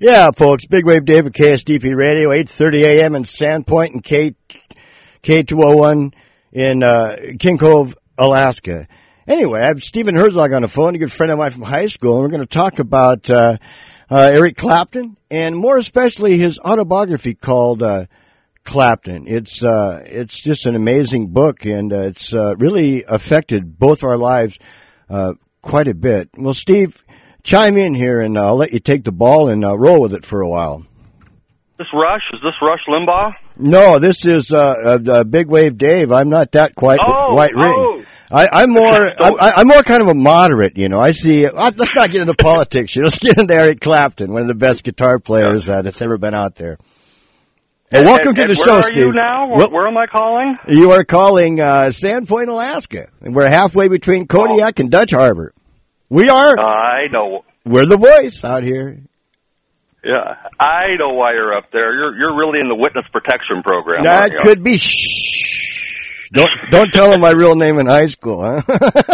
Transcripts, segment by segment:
Yeah, folks, Big Wave Dave at KSDP Radio, 8:30 a.m. in Sandpoint and K201 in King Cove, Alaska. Anyway, I have Stephen Herzog on the phone, a good friend of mine from high school, and we're going to talk about Eric Clapton, and more especially his autobiography called Clapton. It's just an amazing book, and it's really affected both our lives quite a bit. Well, Steve, chime in here, and I'll let you take the ball and roll with it for a while. Is this Rush Limbaugh? No, this is Big Wave Dave. I'm not that quite white ring. I'm more kind of a moderate, you know. I see. Let's not get into politics. Let's get into Eric Clapton, one of the best guitar players that's ever been out there. Well, welcome to the show, Steve. Where are you now? Where am I calling? You are calling Sandpoint, Alaska. And we're halfway between Kodiak and Dutch Harbor. We are. I know. We're the voice out here. Yeah, I know why you're up there. You're really in the witness protection program. That could be. Shh. Don't tell them my real name in high school, huh?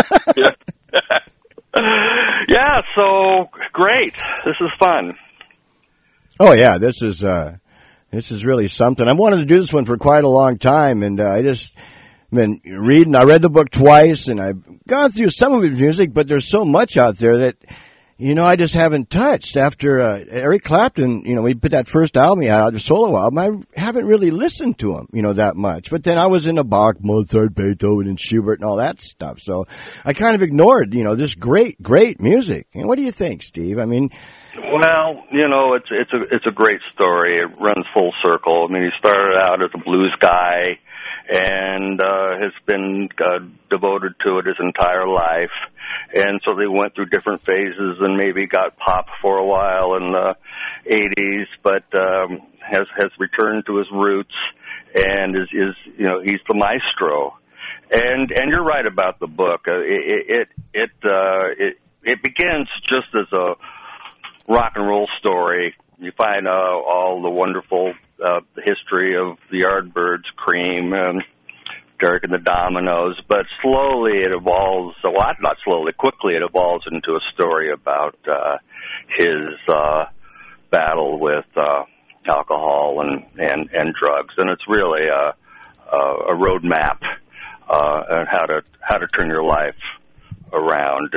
Yeah. So great. This is fun. Oh yeah, this is really something. I wanted to do this one for quite a long time, and I just been reading. I read the book twice, and I've gone through some of his music, but there's so much out there that, you know, I just haven't touched. After Eric Clapton, you know, we put that first album he had out, the solo album, I haven't really listened to him, you know, that much. But then I was into Bach, Mozart, Beethoven, and Schubert and all that stuff. So I kind of ignored, you know, this great music. And what do you think, Steve? I mean, well, you know, it's a great story. It runs full circle. I mean, he started out as a blues guy and has been devoted to it his entire life. And so they went through different phases and maybe got pop for a while in the 80s, but has returned to his roots and is you know, he's the maestro. And you're right about the book. It begins just as a rock and roll story. You find all the wonderful history of the Yardbirds, Cream, and Derek and the Dominoes, but slowly it evolves, not slowly, quickly it evolves into a story about his battle with alcohol and drugs, and it's really a roadmap on how to turn your life around.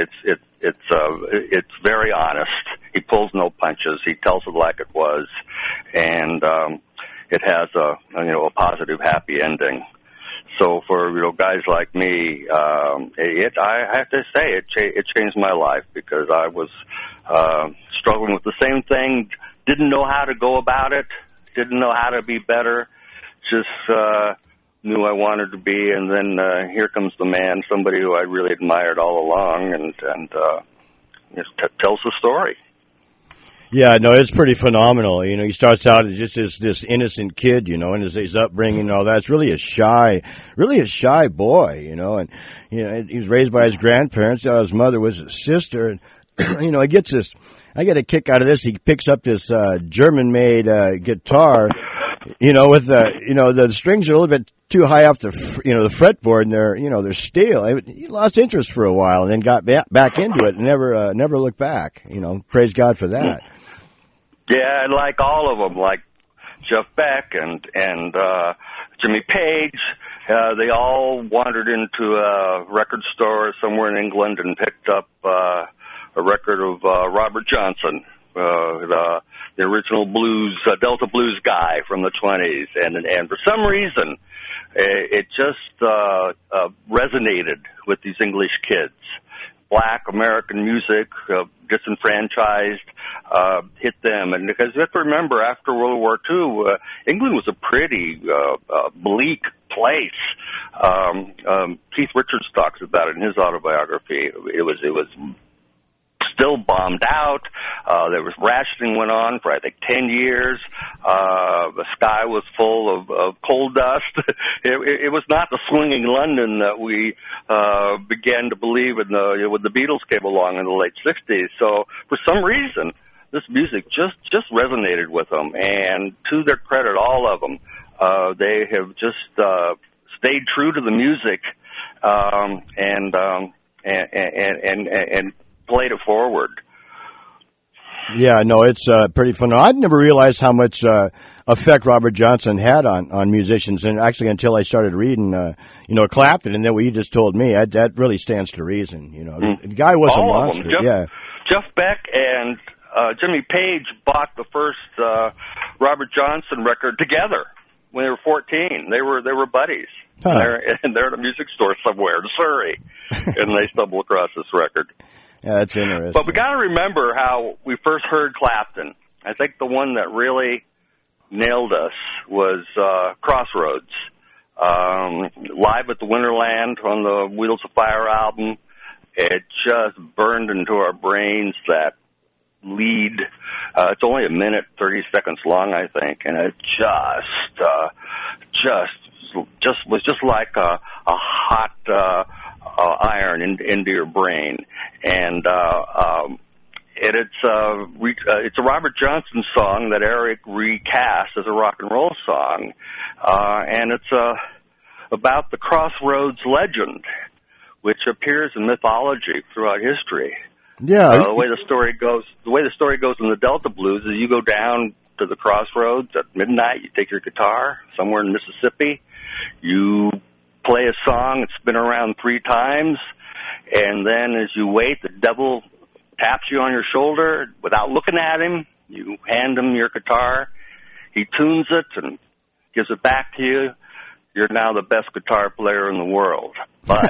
It's very honest. He pulls no punches. He tells it like it was, and it has a positive, happy ending. So for, you know, guys like me, I have to say it changed my life, because I was struggling with the same thing, didn't know how to go about it, didn't know how to be better, just knew I wanted to be, and then here comes the man, somebody who I really admired all along, and tells the story. Yeah, no, it's pretty phenomenal. You know, he starts out as just this innocent kid, you know, and his upbringing and all that. It's really a shy boy, you know, and, you know, he was raised by his grandparents. His mother was his sister, and, you know, I get a kick out of this. He picks up this German-made guitar, you know, with the strings are a little bit too high off the fretboard, and they're steel. He lost interest for a while, and then got back into it, and never looked back. You know, praise God for that. Yeah, and like all of them, like Jeff Beck and Jimmy Page, they all wandered into a record store somewhere in England and picked up a record of Robert Johnson, the original blues, Delta blues guy from the 20s, and for some reason, it just resonated with these English kids. Black American music, disenfranchised, hit them. And because you have to remember, after World War II, England was a pretty bleak place. Keith Richards talks about it in his autobiography. It was still bombed out. There was rationing went on for, I think, 10 years. The sky was full of coal dust. It was not the swinging London that we began to believe in when the Beatles came along in the late 60s. So for some reason, this music just resonated with them. And to their credit, all of them, they have just stayed true to the music and played it forward. Yeah, no, it's pretty phenomenal. I'd never realized how much effect Robert Johnson had on musicians, and actually until I started reading, Clapton, and then what you just told me, that really stands to reason. The guy was all a monster. Of them. Yeah, Jeff Beck and Jimmy Page bought the first Robert Johnson record together when they were 14. They were buddies. Huh. They're at a music store somewhere in Surrey, and they stumble across this record. Yeah, that's interesting. But we got to remember how we first heard Clapton. I think the one that really nailed us was Crossroads, live at the Winterland on the Wheels of Fire album. It just burned into our brains, that lead. It's only a minute, 30 seconds long, I think, and it was just like a hot iron into your brain. And it's a Robert Johnson song that Eric recast as a rock and roll song, and it's about the Crossroads legend, which appears in mythology throughout history. Yeah, the way the story goes in the Delta Blues is you go down to the crossroads at midnight. You take your guitar somewhere in Mississippi. You play a song. It's been around 3 times. And then as you wait, the devil taps you on your shoulder without looking at him. You hand him your guitar. He tunes it and gives it back to you. You're now the best guitar player in the world. But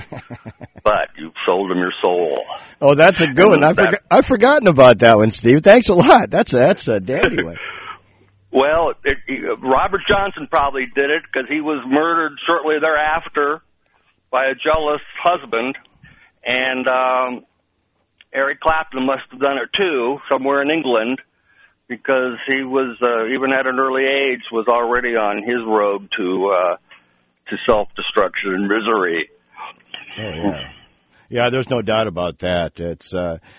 you've sold him your soul. Oh, that's a good one. I've forgotten about that one, Steve. Thanks a lot. That's a dandy one. Well, Robert Johnson probably did it because he was murdered shortly thereafter by a jealous husband. And Eric Clapton must have done it too, somewhere in England, because he was, even at an early age, was already on his road to self-destruction and misery. Oh, yeah. Yeah, there's no doubt about that. It's,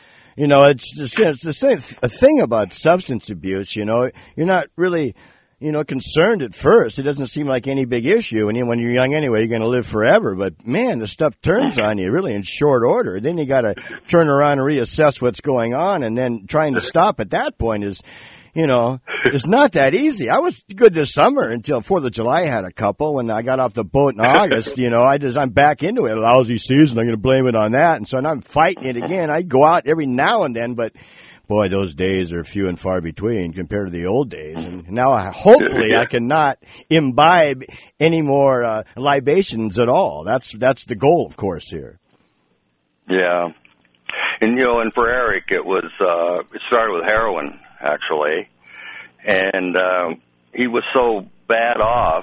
it's the same thing about substance abuse, You're not really, concerned at first. It doesn't seem like any big issue. And when you're young anyway, you're going to live forever. But, man, the stuff turns on you really in short order. Then you got to turn around and reassess what's going on. And then trying to stop at that point is, it's not that easy. I was good this summer until 4th of July. I had a couple. When I got off the boat in August, I'm back into it. A lousy season. I'm going to blame it on that. And so now I'm fighting it again. I go out every now and then, but boy, those days are few and far between compared to the old days. And now hopefully I cannot imbibe any more libations at all. That's the goal, of course, here. Yeah. And for Eric, it started with heroin, actually. And he was so bad off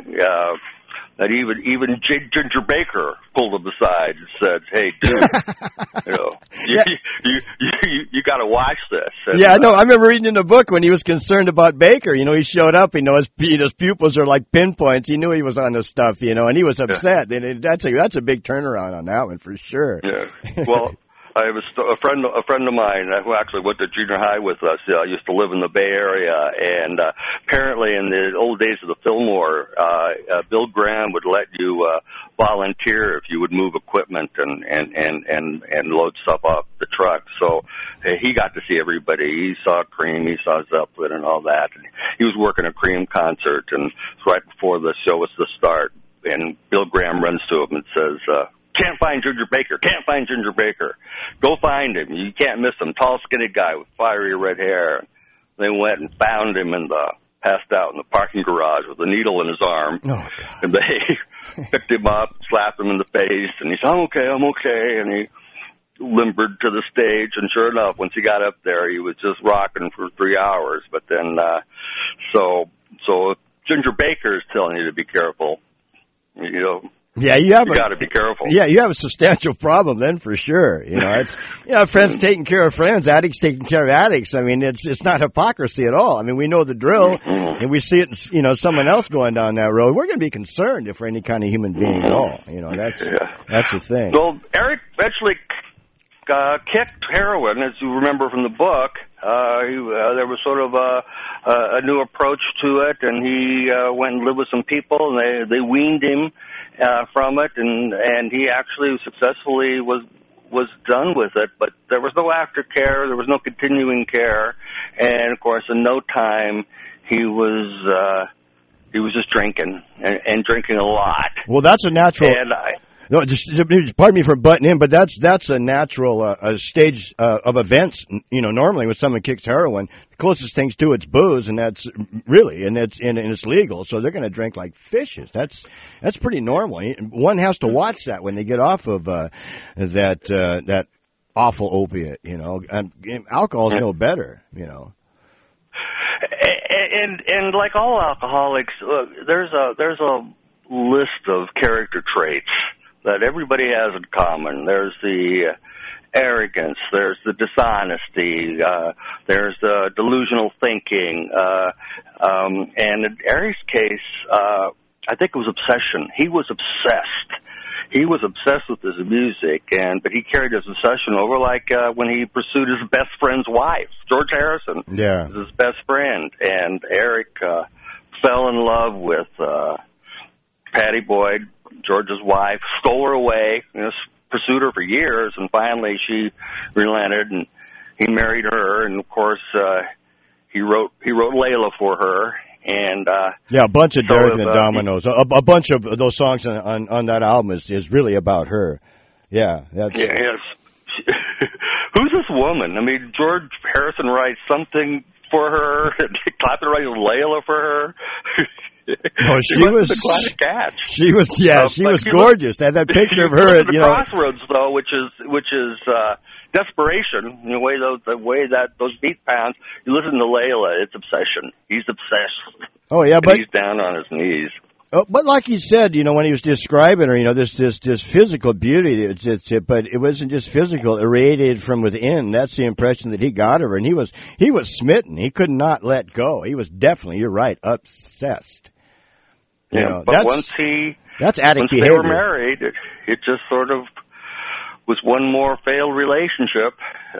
that even Ginger Baker pulled him aside and said, "Hey, dude, you got to watch this." And, I know. I remember reading in the book when he was concerned about Baker. He showed up. His pupils are like pinpoints. He knew he was on this stuff. And he was upset. Yeah. And that's a big turnaround on that one for sure. Yeah. Well. I was a friend of mine who actually went to junior high with us. Used to live in the Bay Area, and apparently in the old days of the Fillmore, Bill Graham would let you volunteer if you would move equipment and load stuff off the truck. So he got to see everybody. He saw Cream, he saw Zeppelin, and all that. And he was working a Cream concert, and right before the show was to start, and Bill Graham runs to him and says, "Can't find Ginger Baker. Can't find Ginger Baker. Go find him. You can't miss him. Tall, skinny guy with fiery red hair." They went and found him passed out in the parking garage with a needle in his arm. Oh, God. And they picked him up, slapped him in the face, and he said, I'm okay. And he limbered to the stage, and sure enough, once he got up there, he was just rocking for 3 hours. But then, so Ginger Baker is telling you to be careful, Yeah, you got to be careful. Yeah, you have a substantial problem then for sure. It's friends taking care of friends, addicts taking care of addicts. I mean, it's not hypocrisy at all. I mean, we know the drill, and we see it. Someone else going down that road. We're going to be concerned if we're any kind of human being at all. That's the thing. Well, Eric eventually kicked heroin, as you remember from the book. There was sort of a new approach to it, and he went and lived with some people, and they weaned him from it, and he actually successfully was was done with it, but there was no aftercare, there was no continuing care, and of course, in no time, he was just drinking and drinking a lot. Well, that's a natural. And No, just pardon me for butting in, but that's a natural stage of events. You know, normally when someone kicks heroin, the closest things to it's booze, and that's really and it's legal, so they're going to drink like fishes. That's pretty normal. One has to watch that when they get off of that awful opiate. You know, and alcohol's no better. You know. And like all alcoholics, there's a list of character traits that everybody has in common. There's the arrogance, there's the dishonesty, there's the delusional thinking, and in Eric's case, I think it was obsession. He was obsessed. He was obsessed with his music, but he carried his obsession over, like when he pursued his best friend's wife, George Harrison. Yeah, was his best friend, and Eric fell in love with Patty Boyd, George's wife, stole her away, pursued her for years, and finally she relented, and he married her, and of course he wrote Layla for her, and a bunch of Derek and the Dominoes, a bunch of those songs on that album is really about her. Yeah, that's yes. Who's this woman? I mean, George Harrison writes something for her, Clapton writes Layla for her. Oh, she was quite a catch. She was, she was gorgeous. That picture of her, at the crossroads, though, which is desperation. The way that those beat pounds. You listen to Layla, it's obsession. He's obsessed. Oh yeah, but he's down on his knees. But like he said, when he was describing her, this physical beauty, but it wasn't just physical; it radiated from within. That's the impression that he got of her, and he was smitten. He could not let go. He was definitely, you're right, obsessed. But once addict behavior. They were married, it just sort of was one more failed relationship.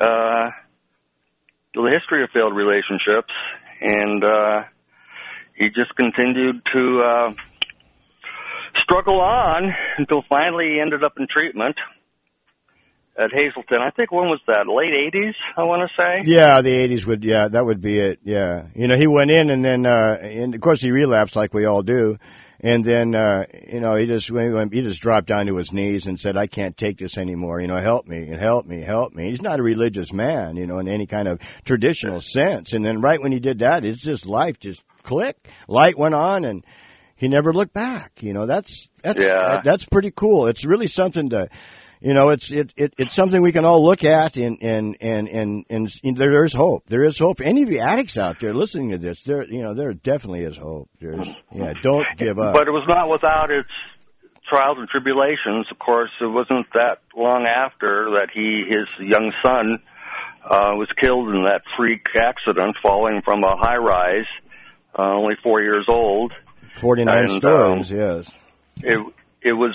The history of failed relationships, and he just continued to struggle on until finally he ended up in treatment at Hazleton. I think when was that? Late 80s, I want to say. Yeah, the 80s that would be it. Yeah, he went in, and then and of course he relapsed like we all do, and then he just dropped down to his knees and said, "I can't take this anymore. Help me and help me, help me." He's not a religious man, in any kind of traditional sense. And then right when he did that, it's just life just clicked. Light went on, and he never looked back. That's pretty cool. It's really something to. It's something we can all look at, and there's hope. There is hope. Any of you addicts out there listening to this, there definitely is hope. Don't give up. But it was not without its trials and tribulations. Of course, it wasn't that long after that his young son was killed in that freak accident, falling from a high rise, only 4 years old. 49 stories, yes. It was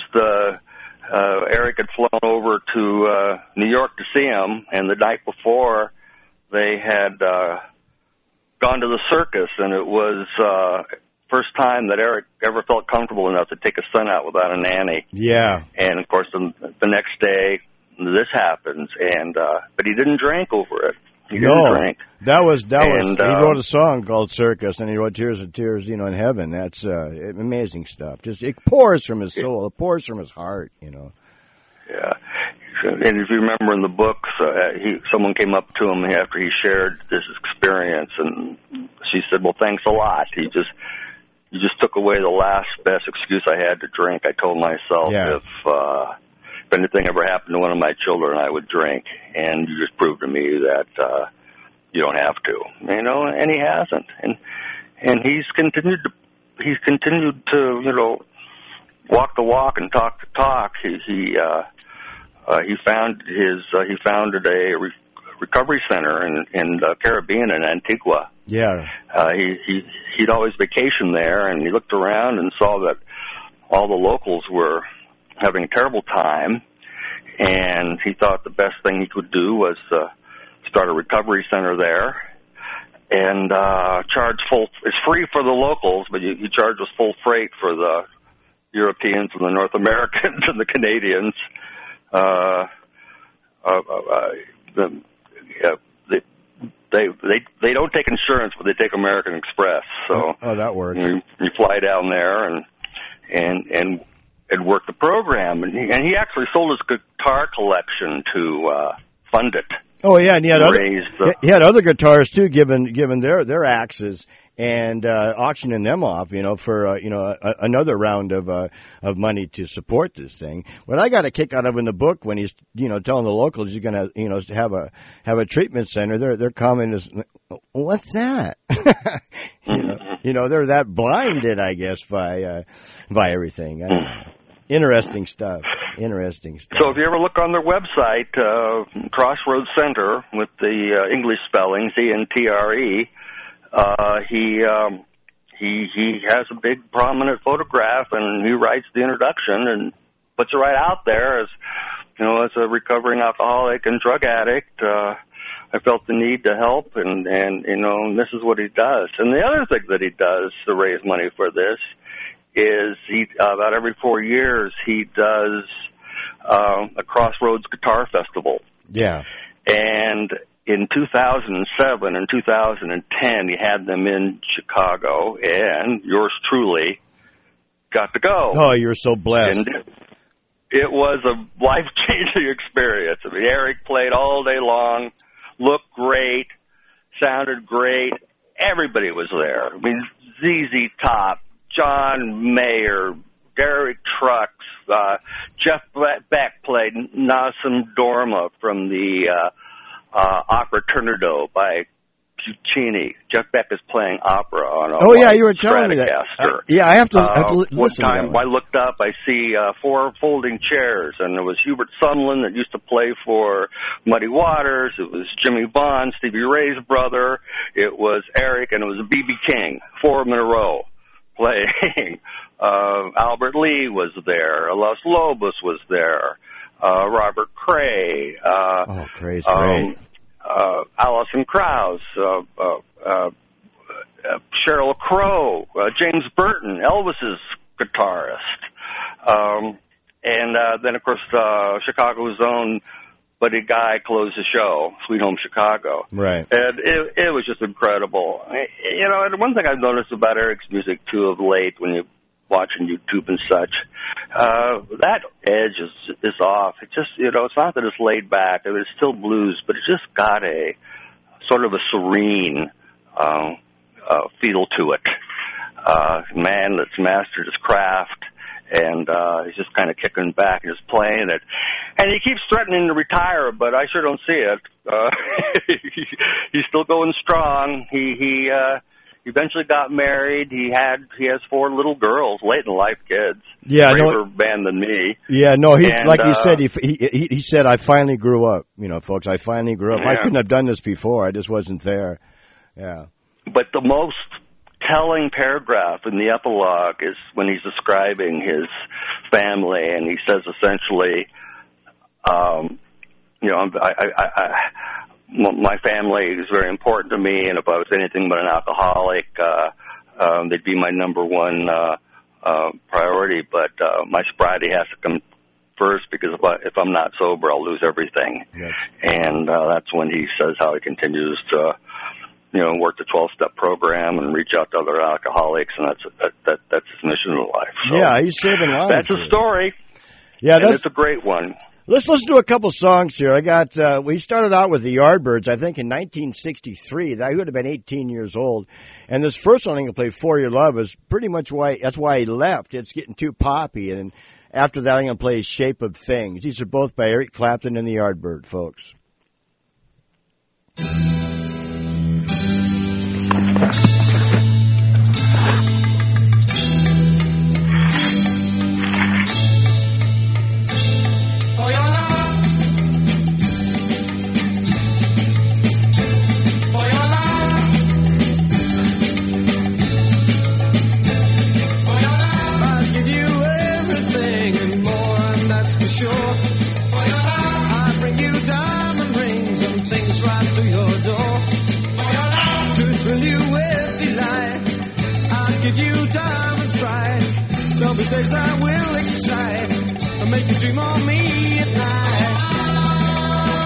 Eric had flown over to New York to see him, and the night before they had gone to the circus, and it was first time that Eric ever felt comfortable enough to take his son out without a nanny. Yeah. And of course, the next day this happens, and but he didn't drink over it. He didn't drink. That was. He wrote a song called "Circus," and he wrote "Tears and Tears," in heaven. That's amazing stuff. Just it pours from his soul. It pours from his heart. Yeah. And if you remember in the book, someone came up to him after he shared this experience, and she said, "Well, thanks a lot. You just took away the last best excuse I had to drink. I told myself if anything ever happened to one of my children, I would drink, and you just proved to me that you don't have to, and he hasn't, and he's continued to walk the walk and talk the talk. He founded a recovery center in the Caribbean in Antigua. Yeah, he'd always vacation there, and he looked around and saw that all the locals were having a terrible time, and he thought the best thing he could do was start a recovery center there and charge full. It's free for the locals, but he charges full freight for the Europeans and the North Americans and the Canadians. They don't take insurance, but they take American Express. So that works. You fly down there and work the program, and he actually sold his guitar collection to fund it. Oh yeah, and he had other guitars too, given their axes, and auctioning them off, for another round of money to support this thing. What I got a kick out of in the book, when he's telling the locals you're gonna have a treatment center, their comment is, what's that? They're that blinded, I guess, by everything. I don't know. Interesting stuff. So if you ever look on their website, Crossroads Center with the English spellings, ENTRE, he has a big prominent photograph, and he writes the introduction and puts it right out there as a recovering alcoholic and drug addict. I felt the need to help, and this is what he does. And the other thing that he does to raise money for this is he about every 4 years he does a Crossroads Guitar Festival. Yeah. And in 2007 and 2010, he had them in Chicago, and yours truly got to go. Oh, you're so blessed. And it was a life-changing experience. I mean, Eric played all day long, looked great, sounded great. Everybody was there. I mean, ZZ Top, John Mayer, Derek Trucks, Jeff Beck played Nassim Dorma from the opera Turandot by Puccini. Jeff Beck is playing opera on a you were telling me that. I have to listen. One time I looked up, I see 4 folding chairs, and it was Hubert Sumlin that used to play for Muddy Waters. It was Jimmy Bond, Stevie Ray's brother. It was Eric, and it was B.B. King, 4 of them in a row playing. Albert Lee was there. Los Lobos was there. Robert Cray. Cray's great. Alison Krauss. Sheryl Crow. James Burton, Elvis's guitarist. And then, of course, Chicago's own Buddy Guy closed the show, Sweet Home Chicago. Right. And it was just incredible. And one thing I've noticed about Eric's music, too, of late, when you're watching YouTube and such, that edge is off. It just, it's not that it's laid back. It's still blues, but it's just got a sort of a serene feel to it. Man that's mastered his craft, and he's just kind of kicking back and just playing it. And he keeps threatening to retire, but I sure don't see it. He's still going strong. He eventually got married. He has 4 little girls, late in life kids. Yeah, braver man than me. Yeah, no, he said, he said, I finally grew up. Folks, I finally grew up. Yeah. I couldn't have done this before. I just wasn't there. Yeah. But the most telling paragraph in the epilogue is when he's describing his family, and he says essentially, my family is very important to me, and if I was anything but an alcoholic, they'd be my number one priority. But my sobriety has to come first, because if I'm not sober, I'll lose everything. Yes. And that's when he says how he continues to, work the 12-step program and reach out to other alcoholics, and that's his mission in life. So yeah, he's saving lives. That's a story. Yeah, it's a great one. Let's listen to a couple songs here. I got, we started out with the Yardbirds, I think in 1963. I would have been 18 years old. And this first one I'm going to play, For Your Love, is pretty much that's why he left. It's getting too poppy. And after that, I'm going to play Shape of Things. These are both by Eric Clapton and the Yardbirds, folks. Days that will excite and make you dream of me at night.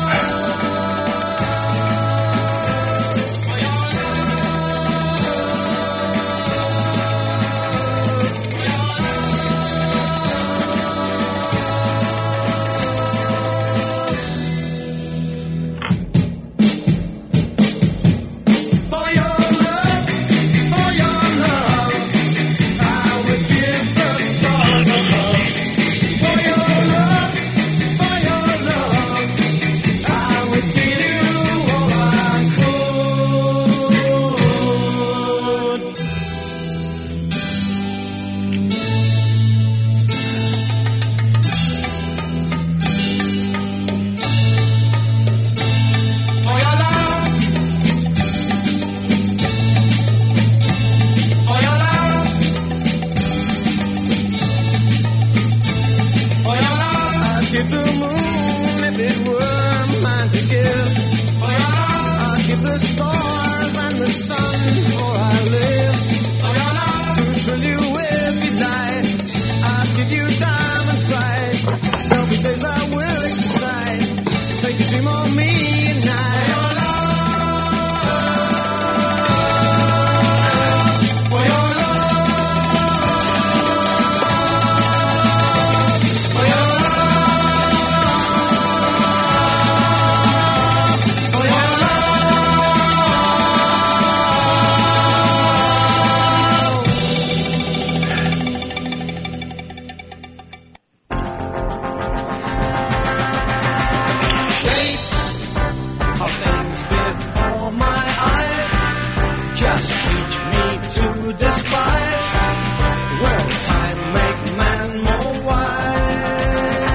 just teach me to despise. Will time make man more wise?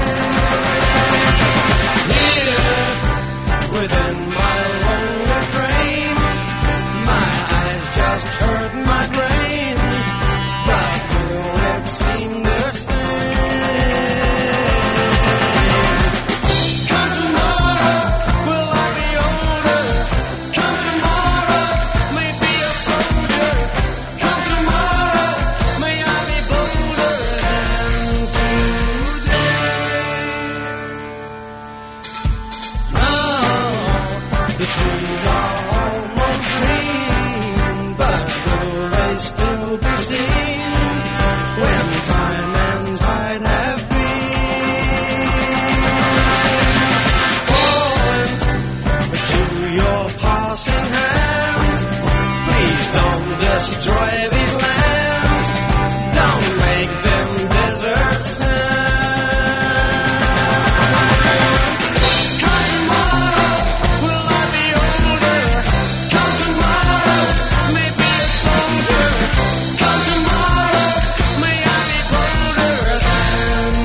Here, within my lonely frame, my eyes just hurt my brain, but will it seem the same? Come tomorrow, will I be older? Come tomorrow, may be a soldier. Come tomorrow, may I be bolder than today. Now, the trees are almost green, but will they still be seen when time and tide have been? Falling to your passing hands, please don't destroy these lands. Don't make them desert sands. Come tomorrow, will I be older? Come tomorrow, may be a soldier. Come tomorrow, may I be bolder than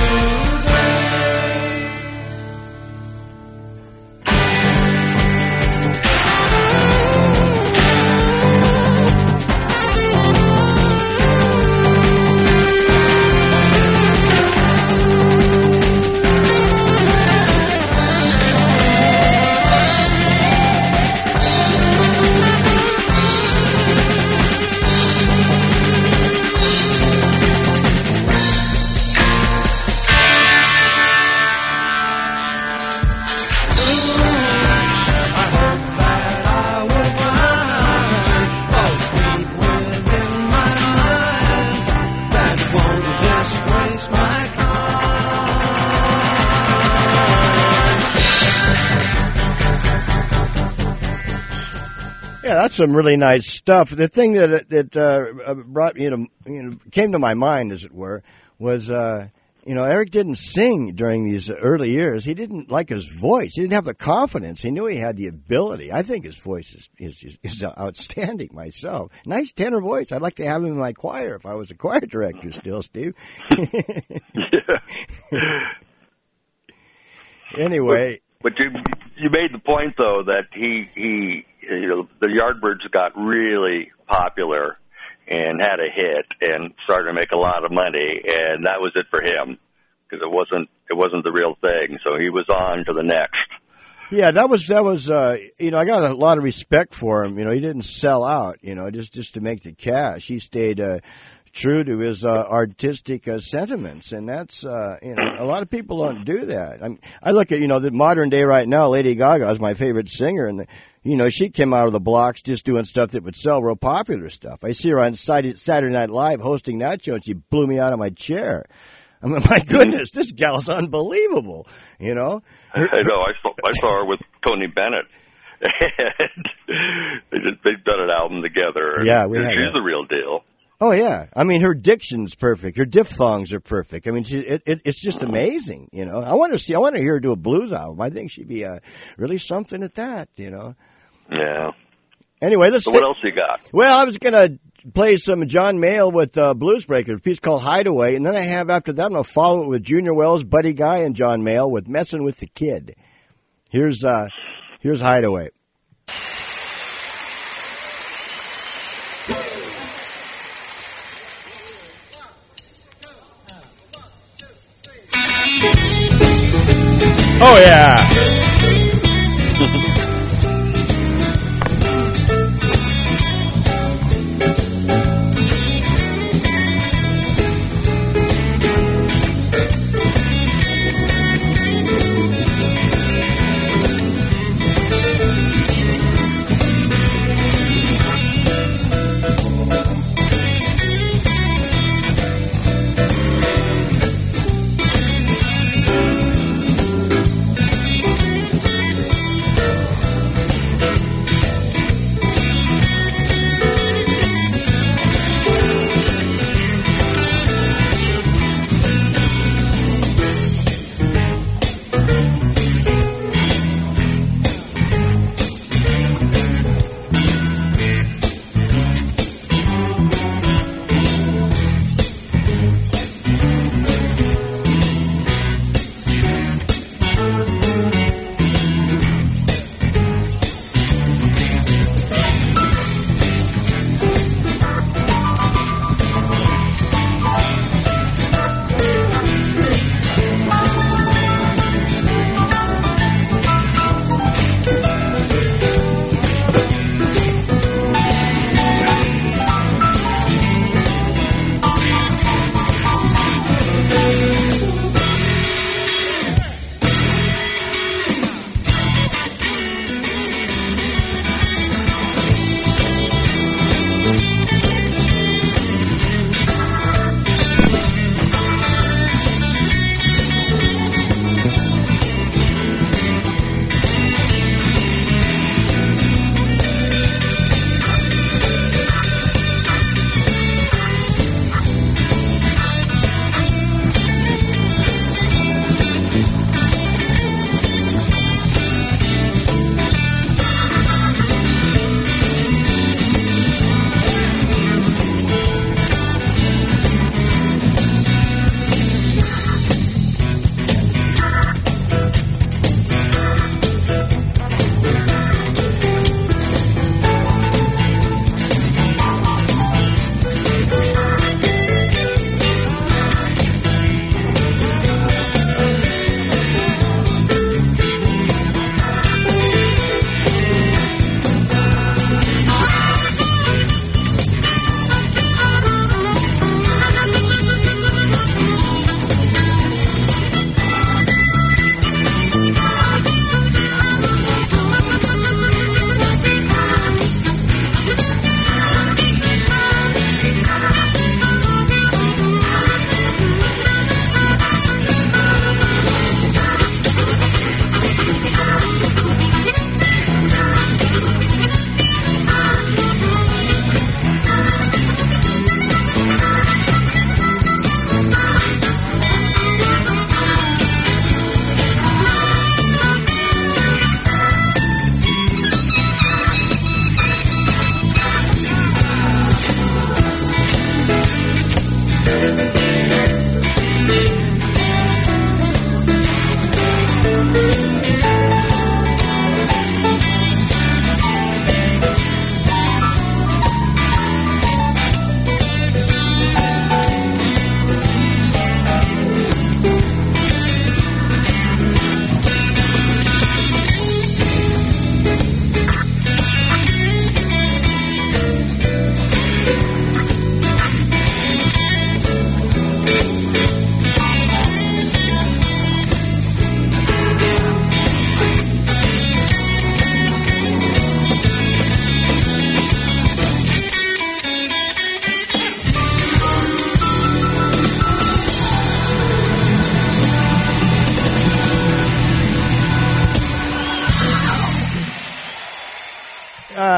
Yeah, that's some really nice stuff. The thing that brought came to my mind, as it were, was Eric didn't sing during these early years. He didn't like his voice. He didn't have the confidence. He knew he had the ability. I think his voice is outstanding myself. Nice tenor voice. I'd like to have him in my choir if I was a choir director still, Steve. Anyway. But you made the point, though, that he the Yardbirds got really popular and had a hit and started to make a lot of money, and that was it for him because it wasn't the real thing. So he was on to the next. Yeah, that was I got a lot of respect for him. He didn't sell out, just to make the cash. He stayed true to his artistic sentiments, and that's a lot of people don't do that. I look at the modern day right now. Lady Gaga is my favorite singer, and she came out of the blocks just doing stuff that would sell, real popular stuff. I see her on Saturday Night Live hosting that show, and she blew me out of my chair. I mean, my goodness, this gal's unbelievable. I know. I saw her with Tony Bennett. And they've done an album together. Yeah, she's the real deal. Oh yeah, I mean her diction's perfect. Her diphthongs are perfect. I mean, it's just amazing. I want to hear her do a blues album. I think she'd be really something at that. Yeah. Anyway, so what else you got? Well, I was gonna play some John Mayall with Blues Breakers, a piece called Hideaway, and then after that I'm gonna follow it with Junior Wells, Buddy Guy, and John Mayall with Messin' with the Kid. Here's Hideaway. Oh yeah.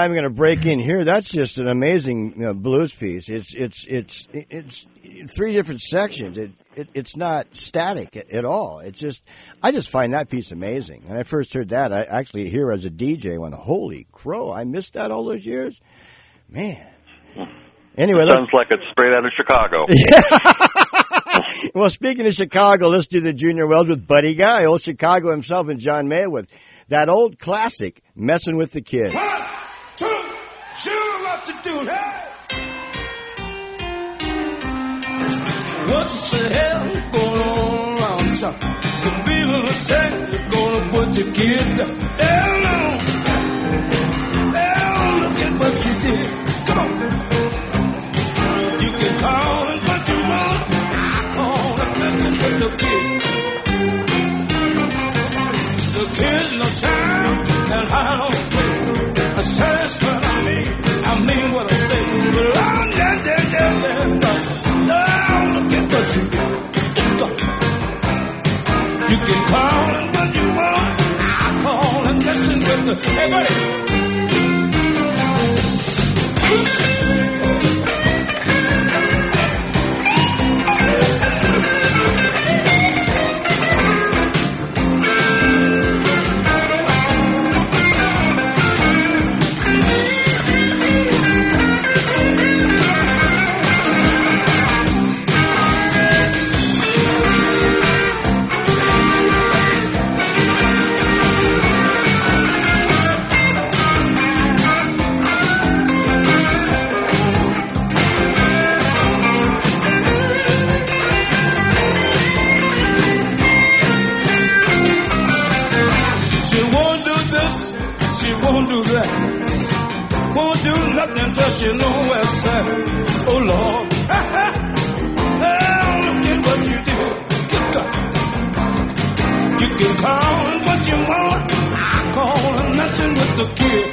I'm going to break in here. That's just an amazing blues piece. It's three different sections. It's not static at all. I just find that piece amazing. When I first heard that, I actually hear as a DJ went, holy crow, I missed that all those years? Man. Anyway, sounds like it's straight out of Chicago. Well, speaking of Chicago, let's do the Junior Wells with Buddy Guy, old Chicago himself, and John Mayer with that old classic, Messing with the Kid. 1, 2, sure what to do, hey! What's the hell going on around town? The people say you're gonna put your kid down. Hell no! Hell, look at what you did. Come on. You can call it what you want. I call it messing with the kid. The kid's no time, and I don't play. I say that's what I mean what I say. Well, I'm now look at what you do. You can call it what you want. I call it messing with the. Hey, buddy. You know where side. Oh Lord, oh, look at what you did. Good God. You can call it what you want. I call it messing with the kid.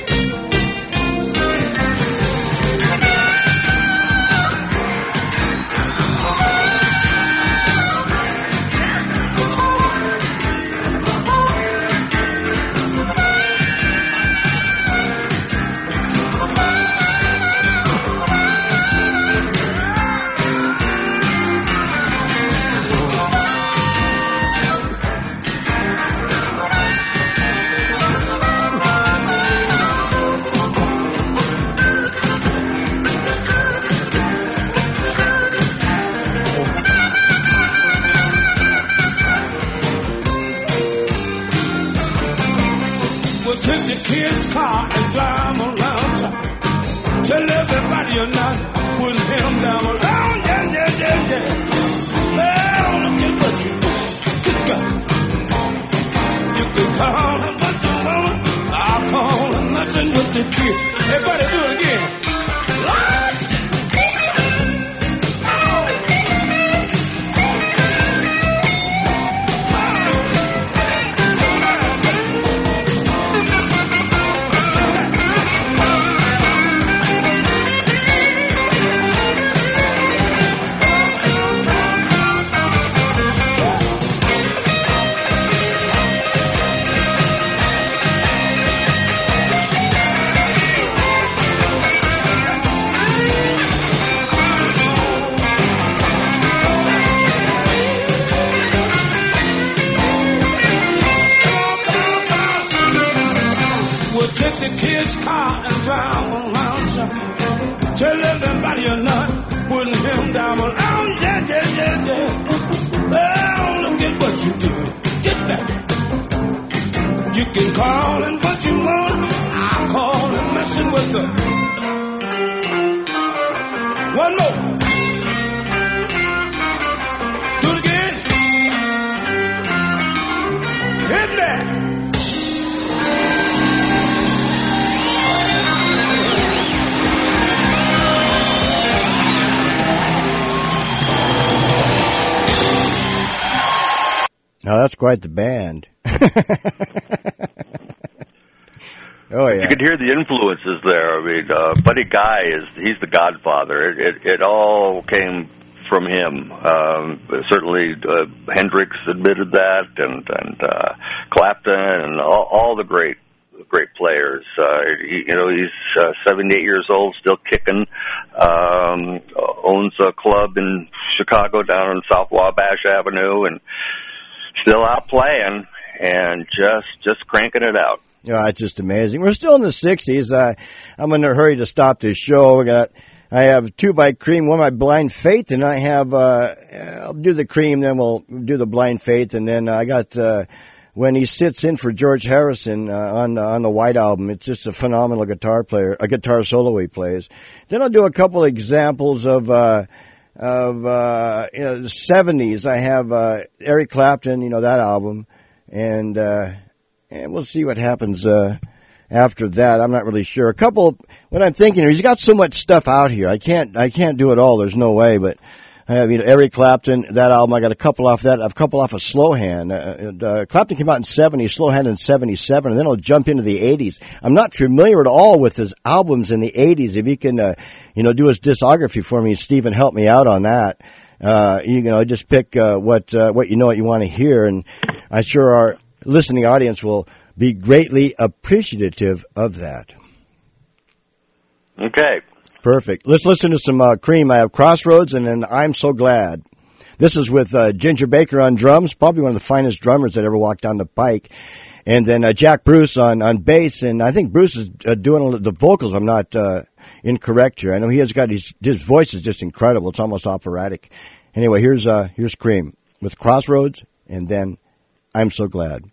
His car and drive around town. Tell everybody you're not putting him down around. Yeah. Well, look at what you do. Good God. You can call him what you want. I'll call him messing with the kid. Everybody do it again. Lord. His car and drive around town. Tell everybody you're not putting him down around. Yeah. Well, look at what you do. Get that. You can call it what you want. I'll call it messing with the. One more. Do it again. Hit that. Now that's quite the band. Oh yeah. You could hear the influences there. I mean, Buddy Guy he's the godfather. It all came from him. Certainly Hendrix admitted that, and Clapton, and all the great great players. He's 78 years old, still kicking. Owns a club in Chicago down on South Wabash Avenue, and still out playing and just cranking it out. Yeah, it's just amazing. We're still in the 60s. I'm in a hurry to stop this show. I have 2 by Cream, 1 by Blind Faith, and I have I'll do the Cream, then we'll do the Blind Faith, and then I got when he sits in for George Harrison on the White Album. It's just a phenomenal guitar solo he plays. Then I'll do a couple examples of the 70s. I have Eric Clapton, that album, and we'll see what happens after that. I'm not really sure. What I'm thinking, he's got so much stuff out here. I can't do it all. There's no way, but I have, Eric Clapton, that album, I got a couple off that. I've a couple off of Slow Hand. Clapton came out in 70, Slow Hand in 77, and then I'll jump into the 80s. I'm not familiar at all with his albums in the 80s. If you can, do his discography for me, Stephen, help me out on that. Just pick what you want to hear, and I'm sure our listening audience will be greatly appreciative of that. Okay. Perfect. Let's listen to some Cream. I have Crossroads, and then I'm So Glad. This is with Ginger Baker on drums, probably one of the finest drummers that ever walked down the pike. And then Jack Bruce on bass, and I think Bruce is doing the vocals. I'm not incorrect here. I know he has got his voice is just incredible. It's almost operatic. Anyway, here's Cream with Crossroads, and then I'm So Glad.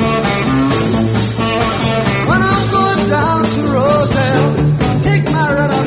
When I'm going down to Rosedale, take my red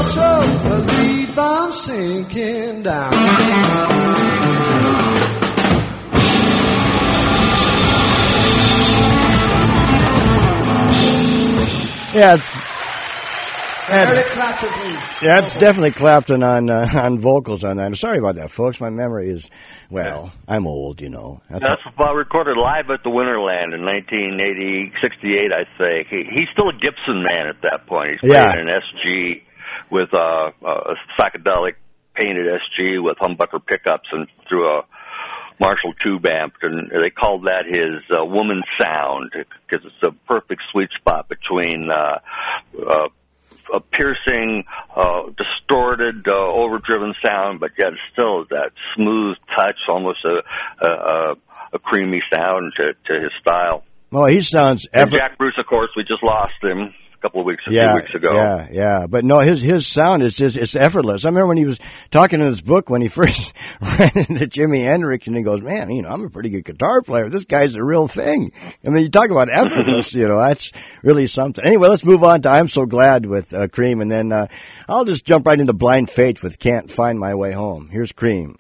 so believe I'm sinking down. Yeah, Eric Clapton, please. yeah, it's definitely Clapton on vocals on that. I'm sorry about that, folks. My memory is, well, I'm old, you know. That's recorded live at the Winterland in 1968, I think. He's still a Gibson man at that point. He's playing an SG with a psychedelic painted SG with humbucker pickups and through a Marshall tube amp, and they called that his woman sound because it's a perfect sweet spot between a piercing, distorted, overdriven sound, but yet still that smooth touch, almost a creamy sound to his style. Well, he sounds... And Jack Bruce, of course, we just lost him a few weeks ago. Yeah. But no, his sound is just, it's effortless. I remember when he was talking in his book when he first ran into Jimi Hendrix, and he goes, man, you know, I'm a pretty good guitar player. This guy's the real thing. I mean, you talk about effortless, you know, that's really something. Anyway, let's move on to I'm So Glad with Cream, and then I'll just jump right into Blind Faith with Can't Find My Way Home. Here's Cream.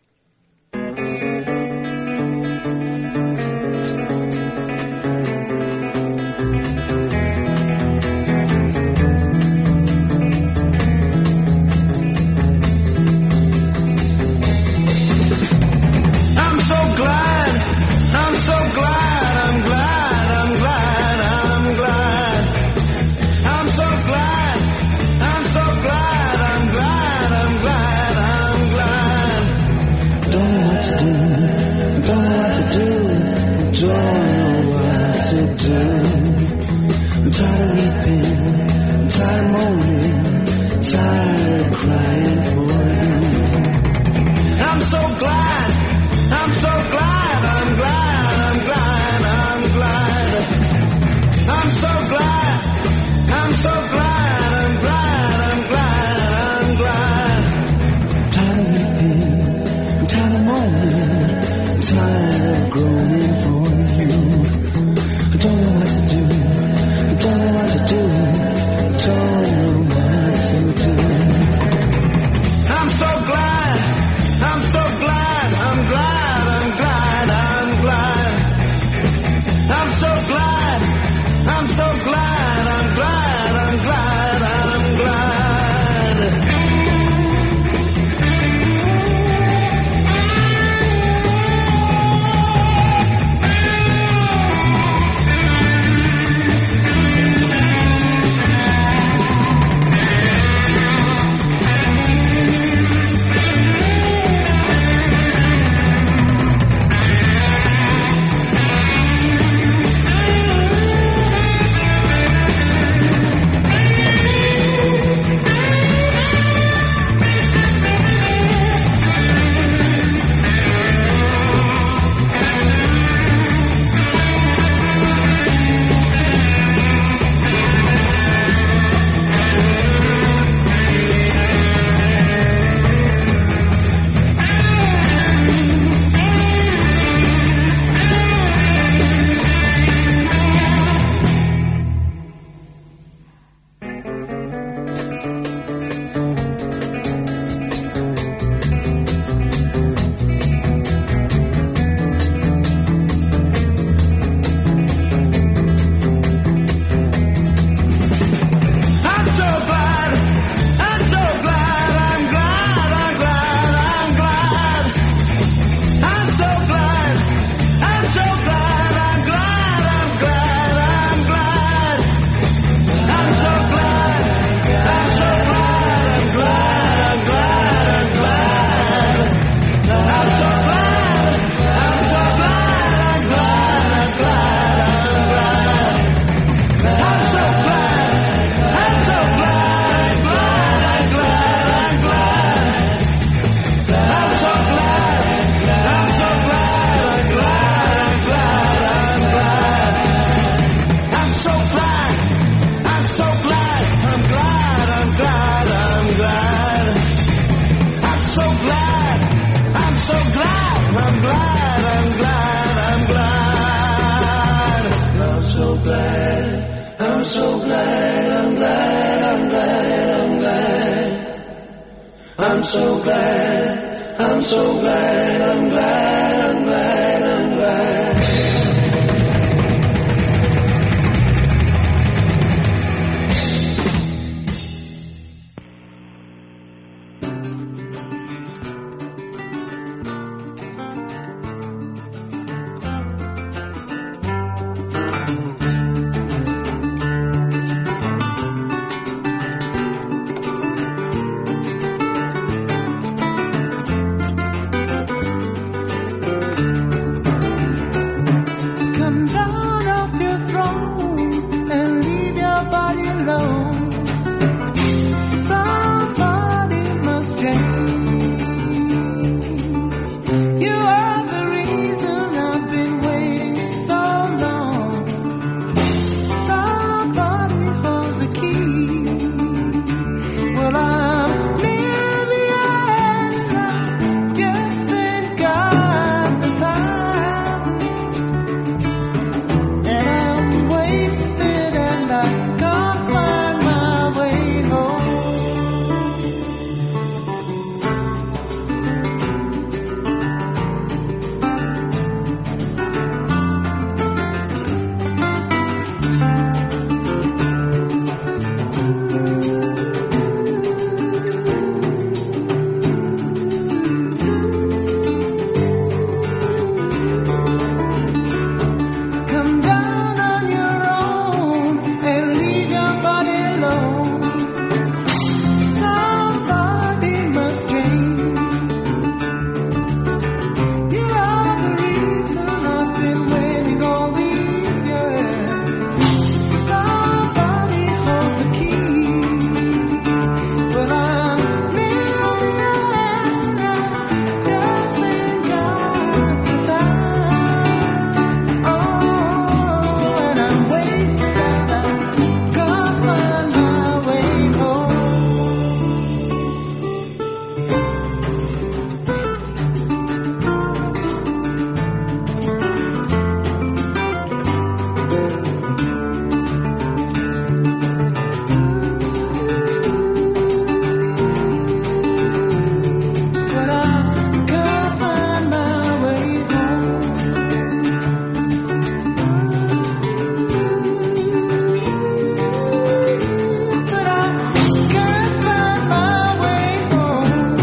I'm so glad, I'm glad, I'm glad, I'm glad. I'm so glad, I'm so glad, I'm glad, I'm glad, I'm glad. Come down off your throne and leave your body alone. Somebody must change. You are the reason I've been waiting so long. Somebody holds the key. Well, I'm near the end. I just ain't got the time. And I'm wasted and I can't find my way home. Come down on your own and leave your body alone. Somebody must change. You are the reason I've been waiting all these years. Somebody holds the key. But I'm near the end. I just ain't got the time. Oh, and I'm wasted and I can't find my way home. But I can't find my way home. But I can't find my way home.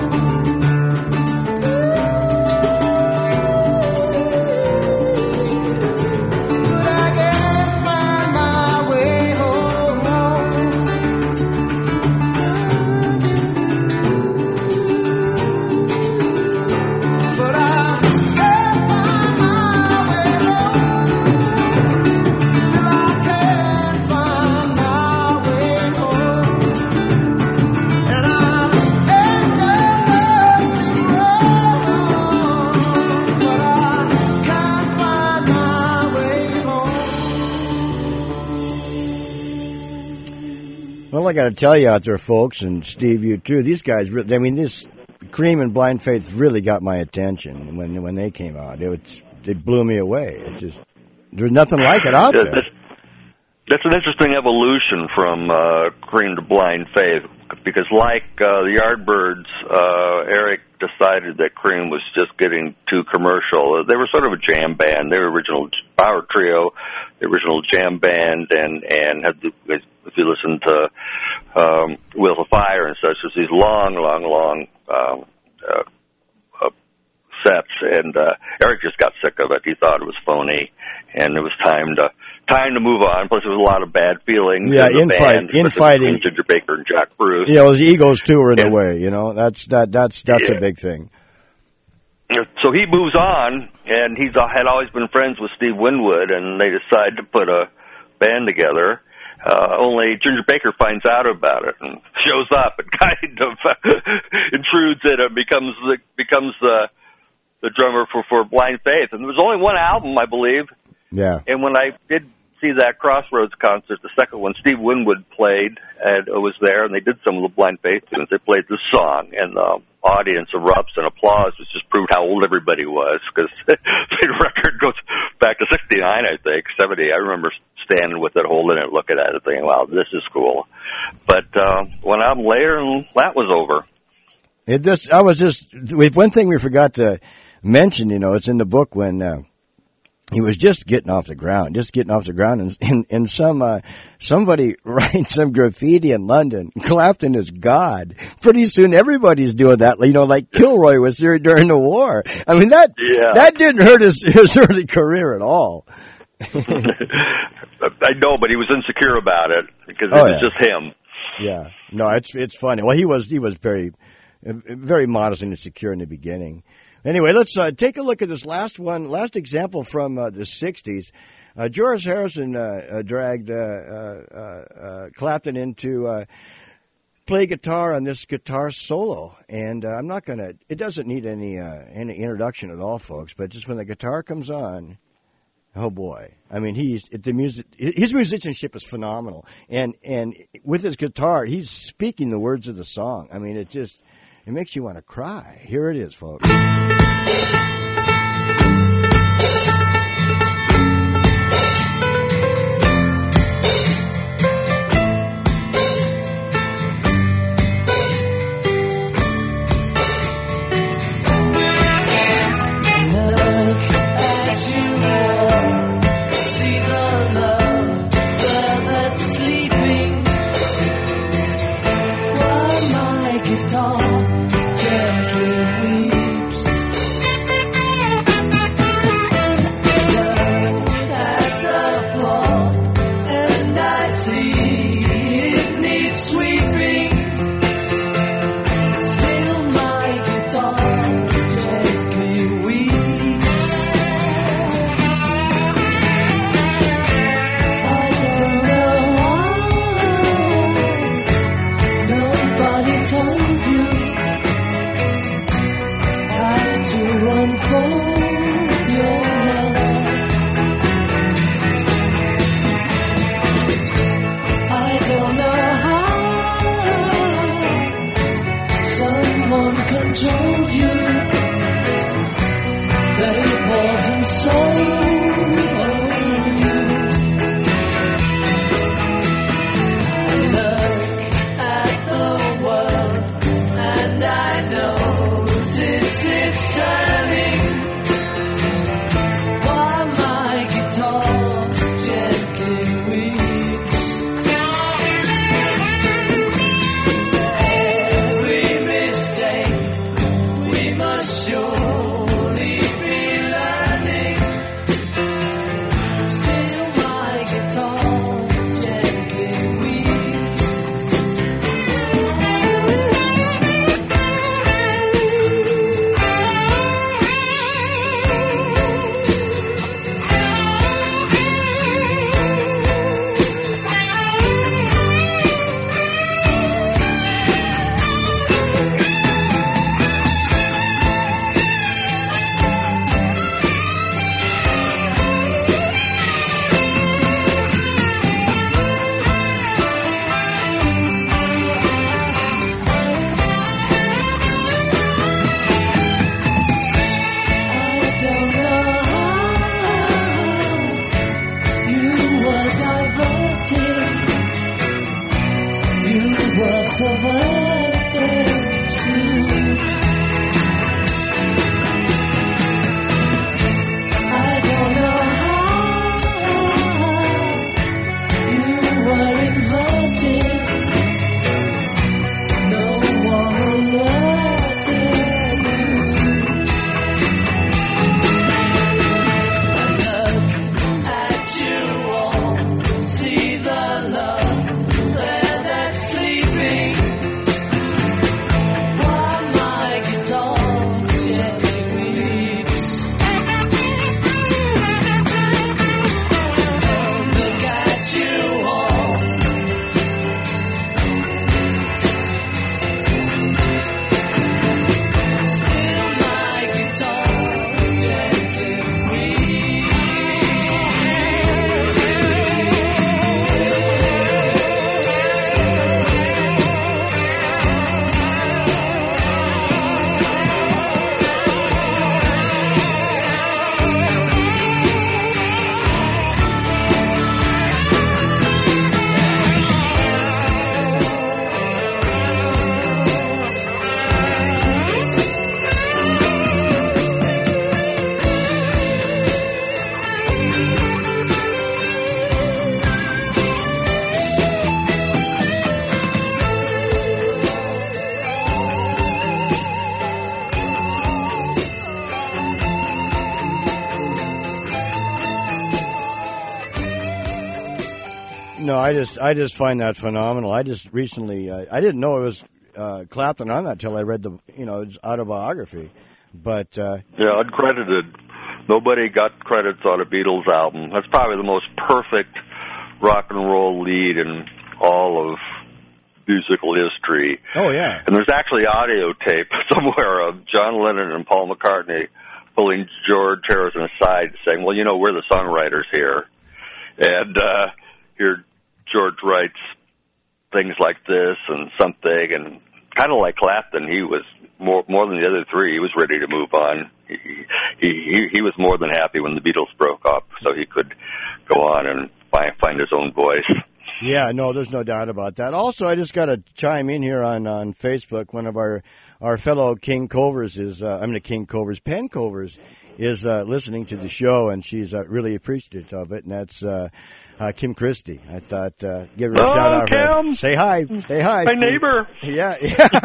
But I can't find my way home. But I can't find my way home. Till I can't find my way home. And I'm nothing wrong. But I can't find my way home. Well, I got to tell you out there, folks, and Steve, you too. These guys, I mean, this Cream and Blind Faith really got my attention when they came out. They blew me away. It's just there's nothing like it out Yeah, there. That's an interesting evolution from Cream to Blind Faith, because like the Yardbirds, Eric decided that Cream was just getting too commercial. They were sort of a jam band. They were original power trio, the original jam band, and had if you listen to Wheels of Fire and such, there's these long sets, and Eric just got sick of it. He thought it was phony, and it was time to move on. Plus, there was a lot of bad feelings. Yeah, in the band, infighting. between Ginger Baker and Jack Bruce. You know, those egos too are in the Yeah. way. You know, that's a big thing. So he moves on, and he's had always been friends with Steve Winwood, and they decide to put a band together. Only Ginger Baker finds out about it and shows up and kind of intrudes in and becomes the drummer for Blind Faith. And there was only one album, I believe. Yeah. And when I did see that Crossroads concert, the second one, Steve Winwood played and was there, and they did some of the Blind Faith tunes. They played this song, and the audience erupts in applause, which just proved how old everybody was, because the record goes back to 69, I think, 70. I remember standing with it, holding it, looking at it, thinking, wow, this is cool. But one album later, and that was over. I was just, with one thing we forgot to mention, it's in the book when, he was just getting off the ground, and somebody writes some graffiti in London. Clapton is God. Pretty soon everybody's doing that, like Kilroy was here during the war. I mean, that didn't hurt his early career at all. I know, but he was insecure about it because it was just him. Yeah. No, it's funny. Well, he was very, very modest and insecure in the beginning. Anyway, let's take a look at this last example from the 60s. George Harrison dragged Clapton into play guitar on this guitar solo. And I'm not going to – it doesn't need any introduction at all, folks, but just when the guitar comes on, oh, boy. I mean, his musicianship is phenomenal. And with his guitar, he's speaking the words of the song. I mean, it makes you want to cry. Here it is, folks. We no, I just find that phenomenal. I just recently, I didn't know it was Clapton on that till I read his autobiography. But Yeah, uncredited. Nobody got credits on a Beatles album. That's probably the most perfect rock and roll lead in all of musical history. oh yeah, And there's actually audio tape somewhere of John Lennon and Paul McCartney pulling George Harrison aside saying, well, we're the songwriters here. And here George writes things like this and something, and kind of like Clapton, he was more than the other three. He was ready to move on. He was more than happy when the Beatles broke up, so he could go on and find his own voice. yeah. No, there's no doubt about that. Also, I just got to chime in here on Facebook. One of our fellow King Covers Pen Covers is listening to the show, and she's really appreciative of it, and that's Kim Christie. I thought give her a shout out. Kim! Say hi. My neighbor. Yeah.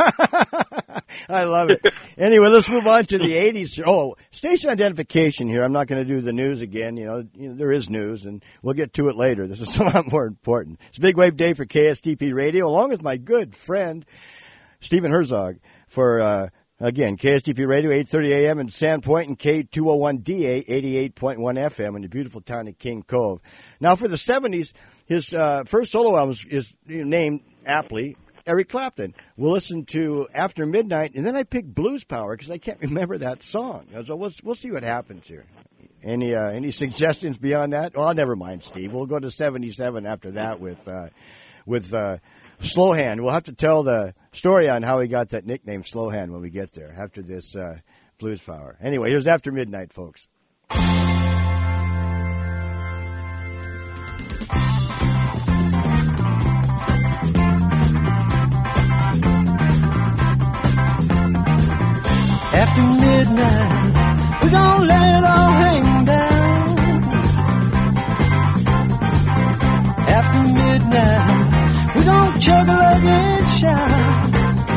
I love it. Anyway, let's move on to the 80s. Oh, station identification here. I'm not going to do the news again. There is news, and we'll get to it later. This is a lot more important. It's a big wave day for KSTP Radio, along with my good friend Stephen Herzog for, again, KSTP Radio, 8:30 a.m. in Sandpoint, and K201DA, 88.1 FM in the beautiful town of King Cove. Now, for the 70s, his first solo album is named aptly Eric Clapton. We'll listen to After Midnight, and then I picked Blues Power because I can't remember that song. So we'll see what happens here. Any suggestions beyond that? Well, never mind, Steve. We'll go to 77 after that with Slowhand. We'll have to tell the story on how he got that nickname Slowhand when we get there after this Blues Power. Anyway, here's After Midnight, folks. After midnight, we're gonna let it all hang down. After midnight, we're gonna chug a lug and shout.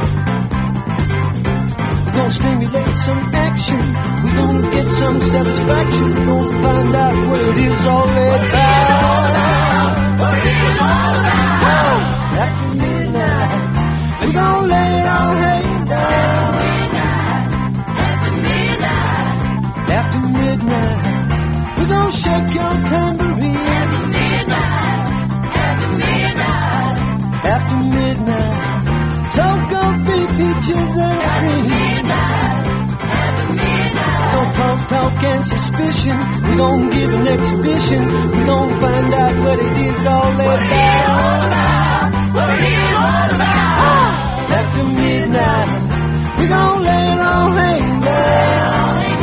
We're gonna stimulate some action. We're gonna get some satisfaction. We're gonna find out what it is all about. What it is all about. After midnight, we're gonna let it all hang down. After midnight, we're gonna shake your tambourine. After midnight, after midnight, after midnight, so gonna be peaches and cream. After midnight, no crosstalk and suspicion. We're gonna give an exhibition. We're gonna find out what it is all about. What it is all about. After midnight, we're gonna let it all hang down.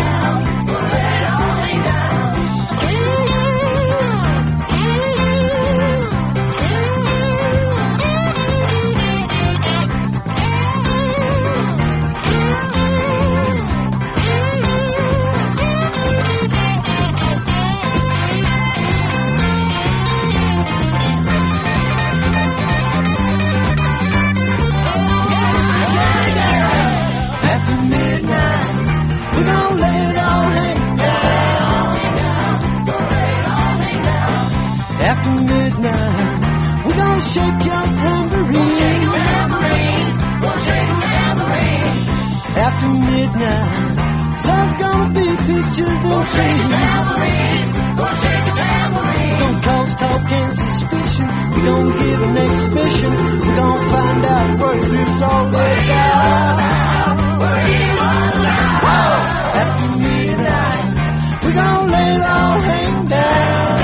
After midnight, we're gonna shake your tambourine. We'll shake your tambourine. We'll shake your tambourine. After midnight, so's gonna be peaches and cream. We'll shake your tambourine. We'll shake your tambourine. We're gonna cause talk and suspicion. We're gonna give an exhibition. We're gonna find out what it is all about. What it is all about. After midnight, we're gonna let it all hang down.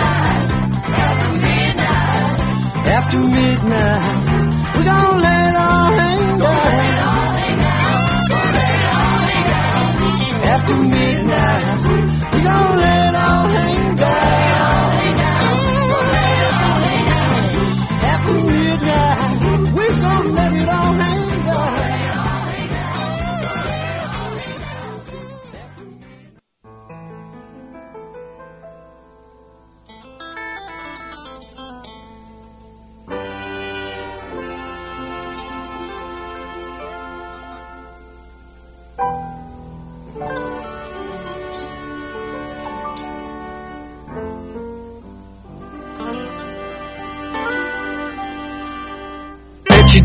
After midnight, we're gonna let it all hang down. After midnight, we're gonna let it all hang down. After midnight, we're gonna let it all hang down.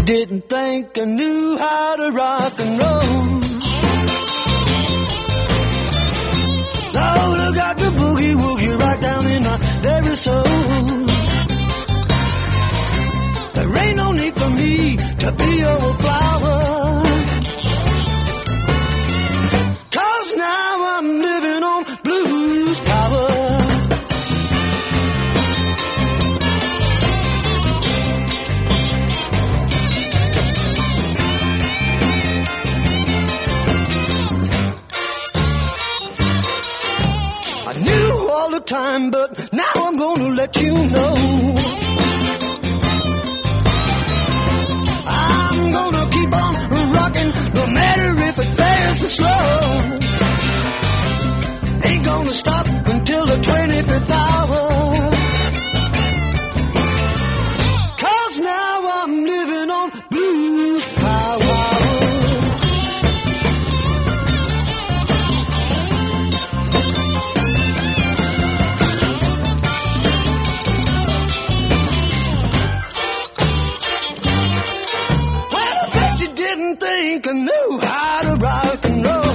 didn't think I knew how to rock and roll. Lord, I got the boogie woogie right down in my very soul. There ain't no need for me to be a flower, 'cause now I'm living on blues power. I knew all the time, but now I'm gonna let you know. I'm gonna keep on rocking, no matter if it fast or slow. Ain't gonna stop until the 25th hour, 'cause now I'm living on blues power. Think I knew how to rock and roll.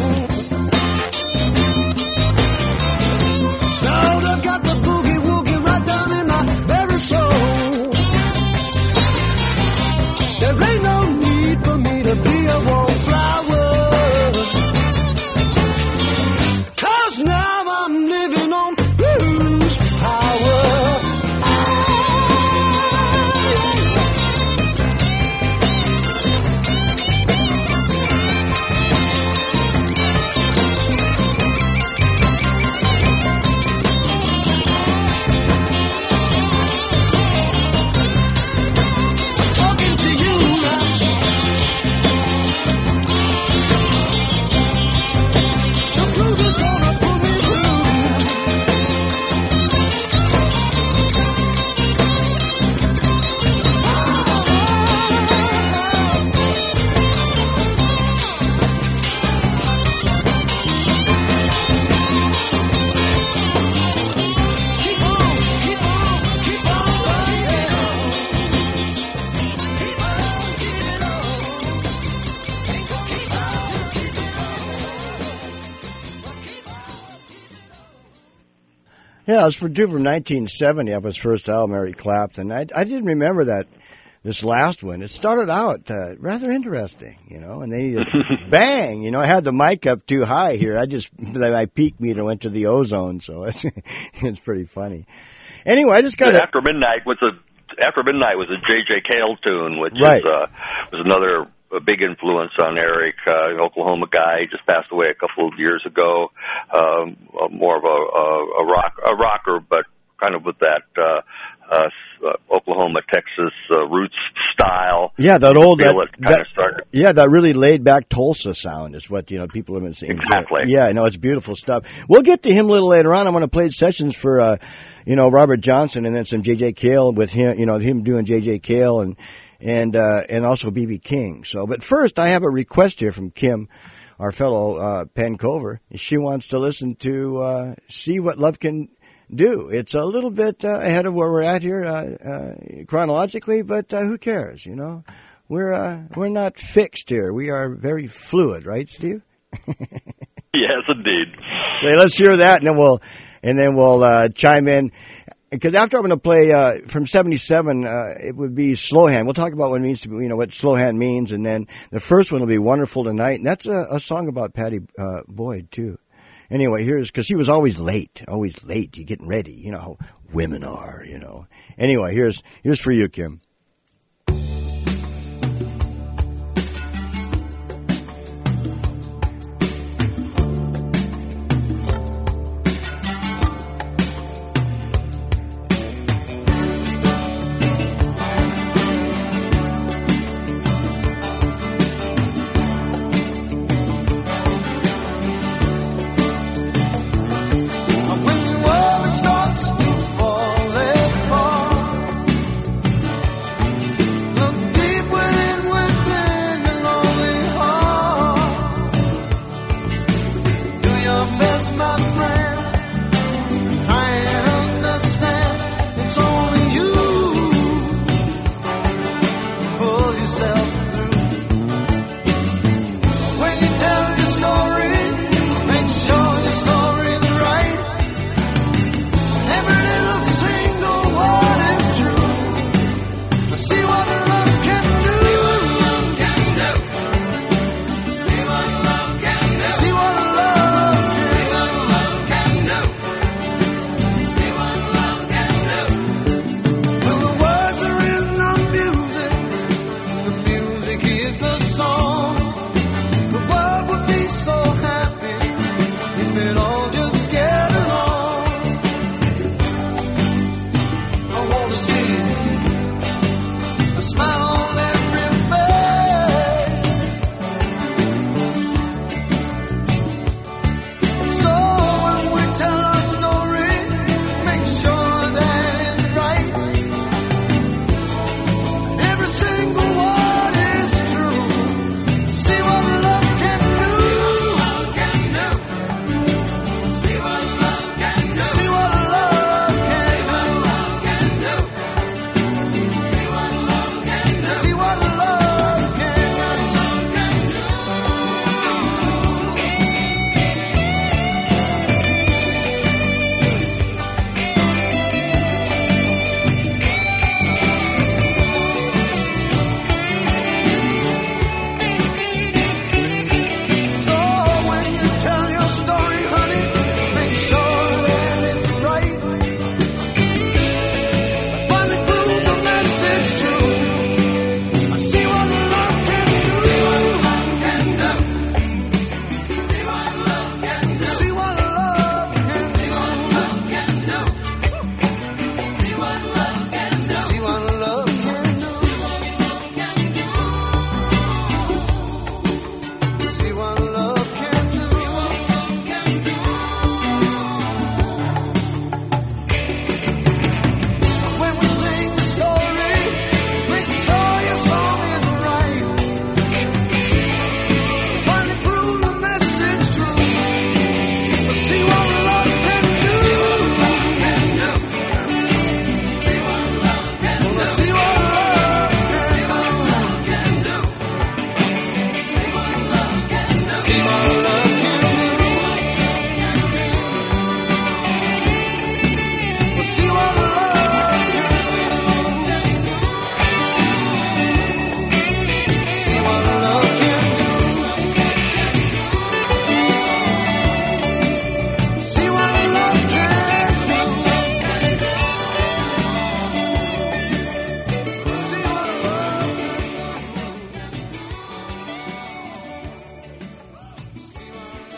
Now I got the boogie woogie right down in my very soul. There ain't no need for me to be a wallflower, 'cause now I'm living on blues power. Yeah, it was due from 1970 off his first album, Eric Clapton. I didn't remember that this last one. It started out rather interesting, you know, and then he just bang, you know, I had the mic up too high here. My peak meter went to the ozone, so it's pretty funny. Anyway, I just got After Midnight was a J.J. Cale tune, which right. was another big influence on Eric, an Oklahoma guy. He just passed away a couple of years ago. More of a rocker, but kind of with that Oklahoma, Texas roots style. Yeah, that old that really laid back Tulsa sound is what people have been saying. Exactly. Yeah, I know, it's beautiful stuff. We'll get to him a little later on. I'm going to play sessions for Robert Johnson and then some J.J. Cale with him. Him doing J.J. Cale and also B.B. King. So, but first I have a request here from Kim, our fellow Penn Cover. She wants to listen to See What Love Can Do. It's a little bit ahead of where we're at here chronologically, but who cares? We're not fixed here. We are very fluid, right, Steve? Yes, indeed. Okay, let's hear that, and then we'll chime in. Because after I'm going to play from '77, it would be Slow Hand. We'll talk about what it means to be, what Slow Hand means, and then the first one will be Wonderful Tonight, and that's a song about Patty Boyd too. Anyway, because he was always late. You're getting ready. You know how women are. Anyway, here's for you, Kim.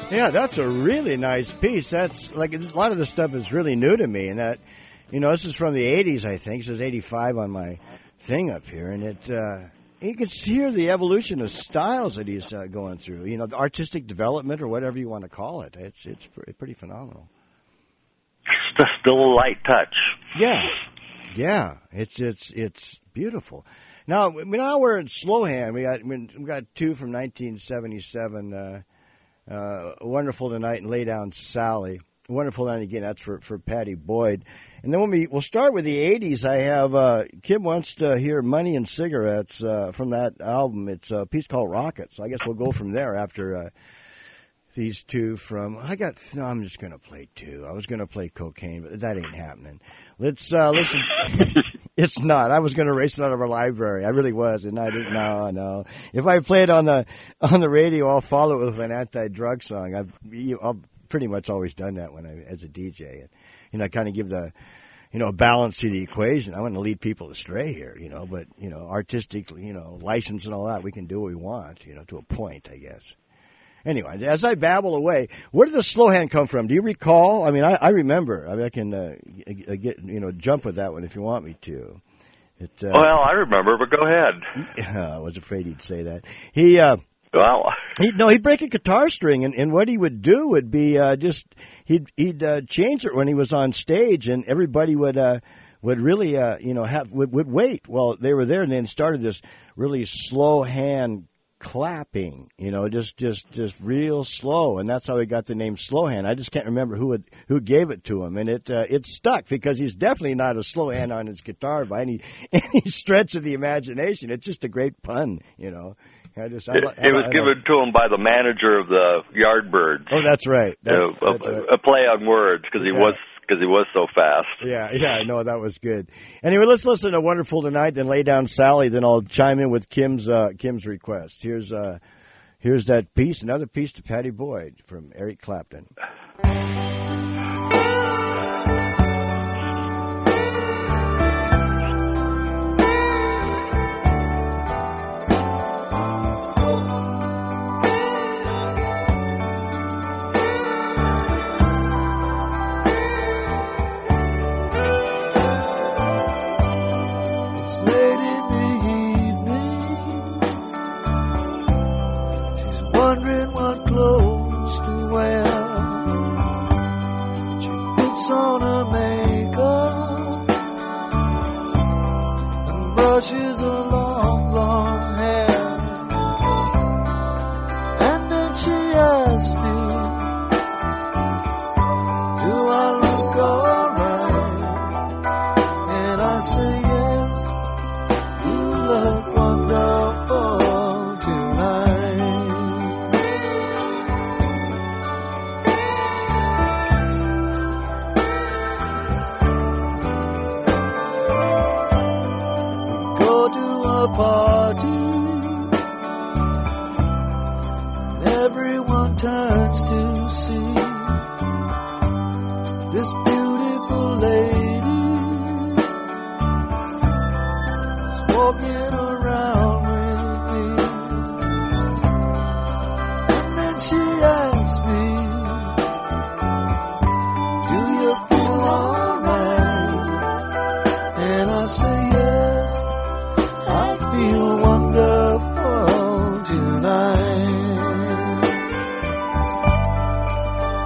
Yeah, that's a really nice piece. That's like a lot of this stuff is really new to me, and that, you know, this is from the '80s, I think. It says '85 on my thing up here, and it you can hear the evolution of styles that he's going through. You know, the artistic development or whatever you want to call it. It's pretty phenomenal. Still a light touch. Yeah, it's beautiful. Now we're in Slowhand. We got two from 1977. Wonderful Tonight and Lay Down Sally. Wonderful Night again. That's for Patty Boyd. And then we'll start with the '80s. I have Kim wants to hear Money and Cigarettes from that album. It's a piece called Rocket. So I guess we'll go from there after these two from. I'm just gonna play two. I was gonna play Cocaine, but that ain't happening. Let's listen. It's not. I was going to erase it out of our library. I really was, and I just no. If I play it on the radio, I'll follow it with an anti-drug song. I've pretty much always done that as a DJ, and kind of give the balance to the equation. I want to lead people astray here, but artistically, license and all that, we can do what we want, to a point, I guess. Anyway, as I babble away, where did the Slowhand come from? Do you recall? I mean, I remember. I mean, I can get jump with that one if you want me to. Well, I remember, but go ahead. I was afraid he'd say that. He'd break a guitar string, and what he would do would be he'd change it when he was on stage, and everybody would really would wait while they were there, and then started this really slow hand clapping, just real slow, and that's how he got the name Slowhand. I just can't remember who gave it to him, and it stuck because he's definitely not a slow hand on his guitar by any stretch of the imagination. It's just a great pun, It was given to him by the manager of the Yardbirds. Oh, that's right. That's right. A play on words because he was so fast. Yeah, I know, that was good. Anyway, let's listen to Wonderful Tonight, then Lay Down Sally, then I'll chime in with Kim's request. Here's that piece, another piece to Patty Boyd from Eric Clapton. Brushes her long, long hair, and then she asked me, do I look alright? And I say yes, you look wonderful tonight. Go to a party, and everyone turns to see this beautiful lady is walking around with me. And then she asks me, do you feel alright? And I say yes, I feel wonderful tonight.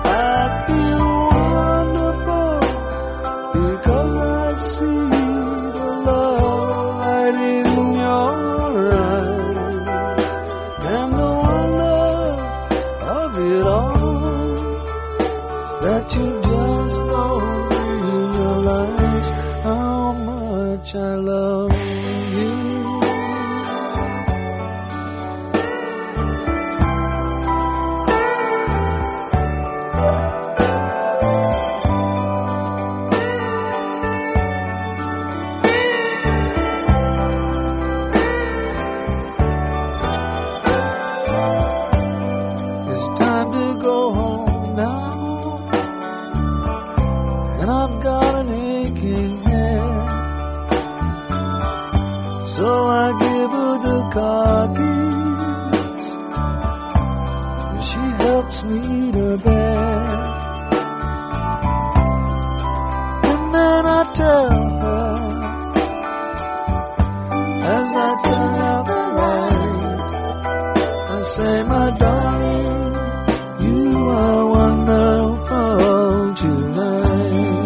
sweeter there. And then I tell her, as I turn out the light, I say, my darling, you are wonderful tonight.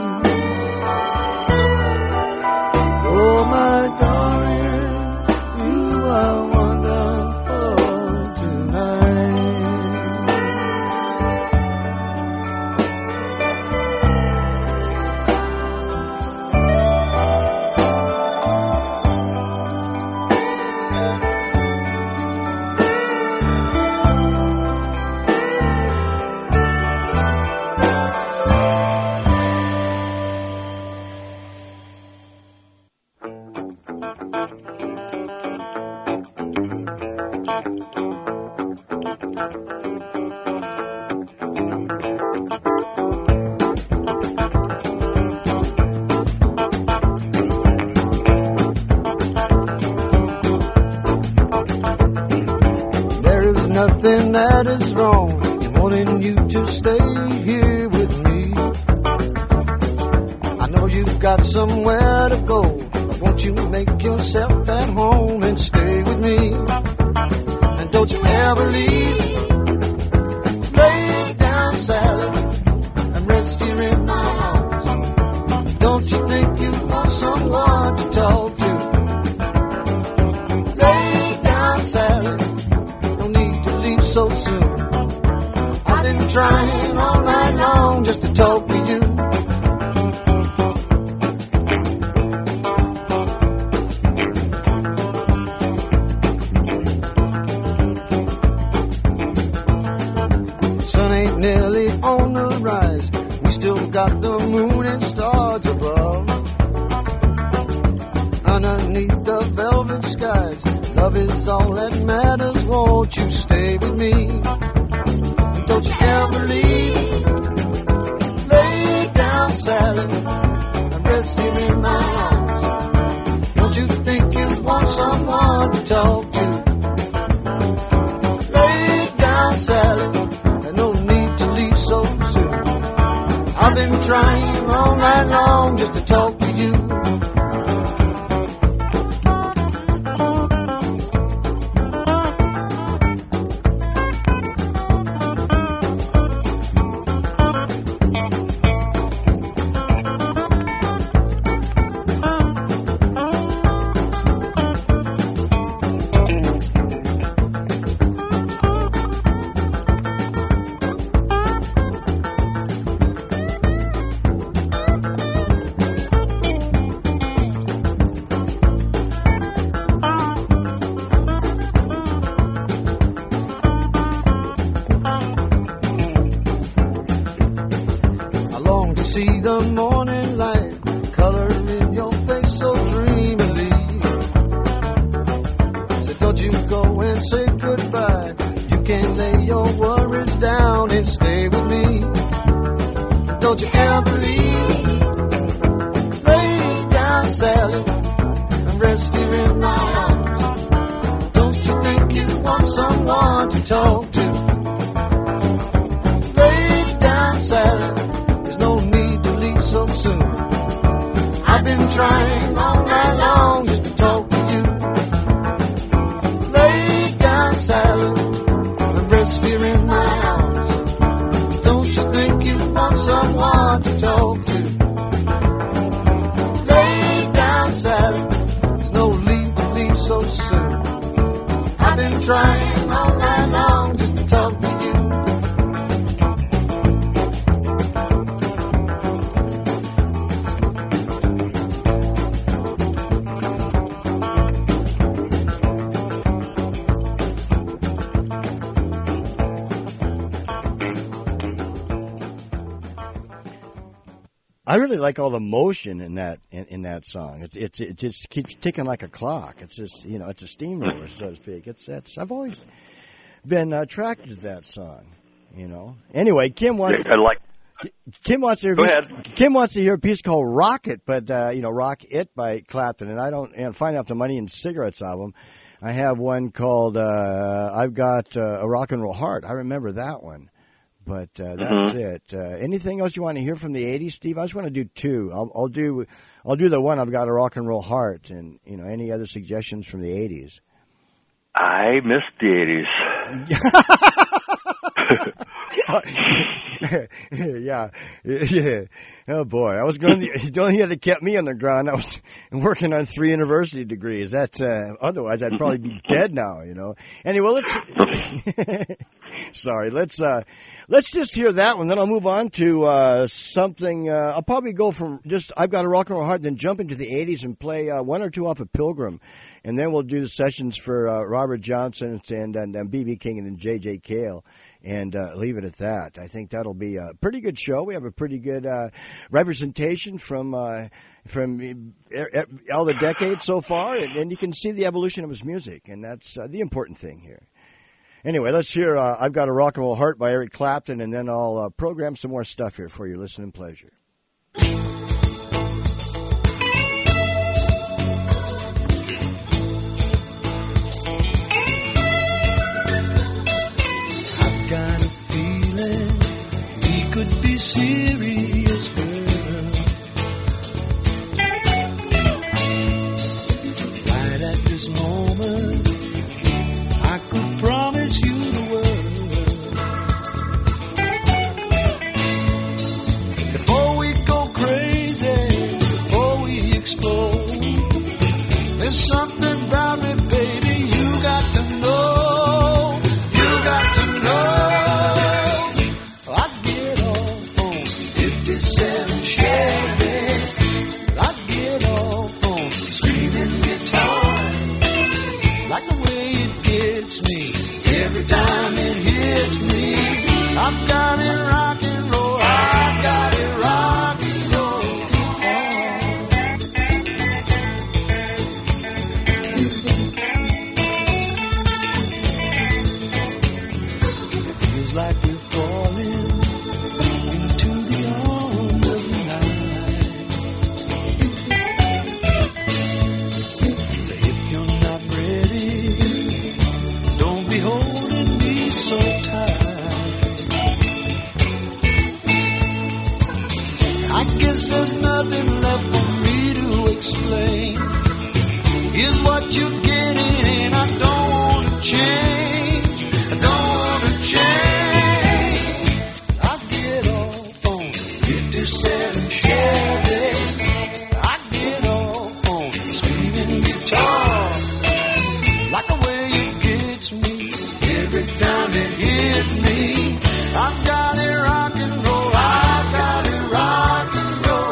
Oh, my darling, you are wonderful tonight. Nothing that is wrong in wanting you to stay here with me. I know you've got somewhere to go, but won't you make yourself at home and stay with me? And don't you ever leave. Lay down, Sally, and rest here in my arms. Don't you think you want someone to talk to? Lay down, Sally, so soon. I've been trying all night long just to talk to you. Sun ain't nearly on the rise. We still got the moon and stars above. Underneath the velvet skies, love is all that matters. Won't you stay with me? Don't you ever leave. Lay down, Sally, and rest here in my arms. Don't you think you want someone to talk to? Lay down, Sally, there's no need to leave so soon. I've been trying all night long just to talk to you. See the morning light, color in your face so dreamily. So don't you go and say goodbye. You can lay your worries down and stay with me. Don't you ever leave. Lay down, Sally, and rest here in my arms. Don't you think you want someone to talk to? Lay down, Sally, so soon. I've been trying all night long just to talk to you. Lay down, Sally, and rest here in my arms. Don't you think you want someone to talk to? Lay down, Sally, there's no need to leave so soon. I've been trying all night long just to talk to you. I really like all the motion in that song. It just keeps ticking like a clock. It's just, you know, it's a steamroller, so to speak. I've always been attracted to that song, you know. Anyway, Kim wants to Go ahead. Kim wants to hear a piece called "Rock It," but Rock It by Clapton, and I don't find out the Money and Cigarettes album. I have one called I've Got a Rock and Roll Heart. I remember that one. But that's it. Anything else you want to hear from the 80s, Steve? I just want to do two. I'll do the one I've Got a Rock and Roll Heart, and any other suggestions from the 80s. I missed the 80s. yeah. Oh boy, I was going. The only thing that kept me on the ground, I was working on 3 university degrees. That's otherwise I'd probably be dead now. Anyway, let's. Sorry, let's just hear that one. Then I'll move on to something. I'll probably go from just I've Got a Rock and Roll Heart, then jump into the 80s and play one or two off of Pilgrim. And then we'll do the sessions for Robert Johnson and B.B. King and then J.J. Cale and leave it at that. I think that'll be a pretty good show. We have a pretty good representation from all the decades so far, and you can see the evolution of his music, and that's the important thing here. Anyway, let's hear I've Got a Rock and Roll Heart by Eric Clapton, and then I'll program some more stuff here for your listening pleasure. Got a feeling we could be serious, girl. Right at this moment, I could promise you the world. Before we go crazy, before we explode, there's something about me, baby, you got to know. Every time it hits me, I've got it rock and roll. I've got it rock and roll. It feels like we're falling into the arms of the night. So if you're not ready, holding me so tight. I guess there's nothing left for me to explain. Here's what you're getting, and I don't want to change. I don't want to change. I get off on 57 Chevy. I get off on screaming guitar. Like the way it gets me. Every time it hits me, I've got it rock and roll. I've got it rock and roll.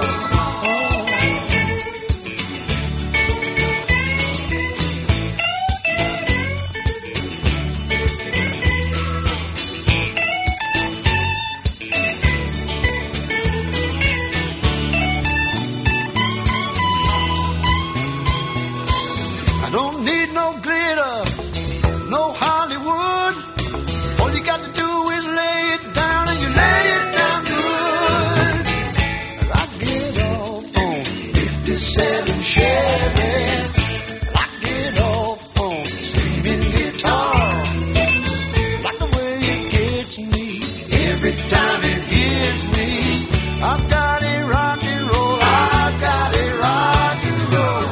I don't need no glitter, no Hollywood. All you got to do is lay it down, and you lay it down good. I get off on 57 Chevy. I get off on screaming guitar. Like the way it gets me every time it hits me. I've got it rock and roll. I've got it rock and roll.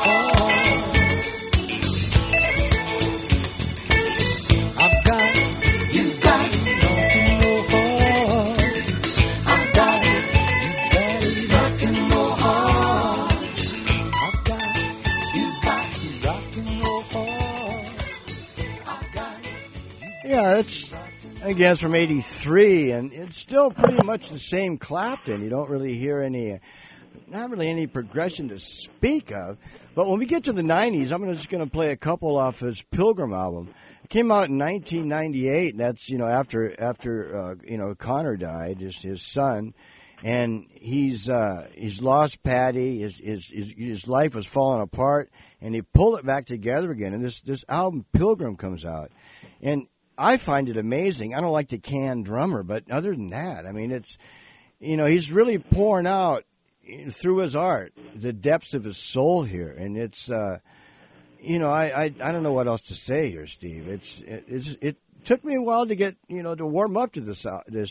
I've got it. You've got it, rock and roll hard. I've got it. You've got it, rock and roll hard. I've got it. You've got it, rock and roll hard. I've got it. Yeah, it's again it's from '83, and it's still pretty much the same Clapton. You don't really hear not really any progression to speak of. But when we get to the '90s, I'm just going to play a couple off his Pilgrim album. It came out in 1998, and that's after Connor died, his son, and he's lost Patty. His life was falling apart, and he pulled it back together again. And this album Pilgrim comes out, and I find it amazing. I don't like the canned drummer, but other than that, I mean, it's he's really pouring out through his art the depths of his soul here, and it's you know, I don't know what else to say here, Steve. It took me a while to get, you know, to warm up to this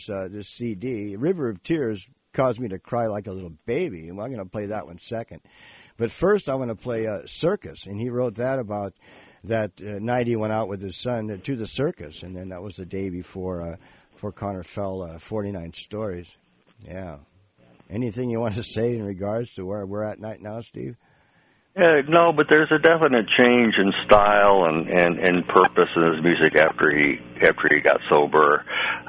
CD. River of Tears caused me to cry like a little baby, and I'm going to play that one second. But first, I want to play Circus, and he wrote that about that night he went out with his son to the circus, and then that was the day before Connor fell 49 stories. Yeah. Anything you want to say in regards to where we're at now, Steve? No, but there's a definite change in style and purpose in his music after he got sober.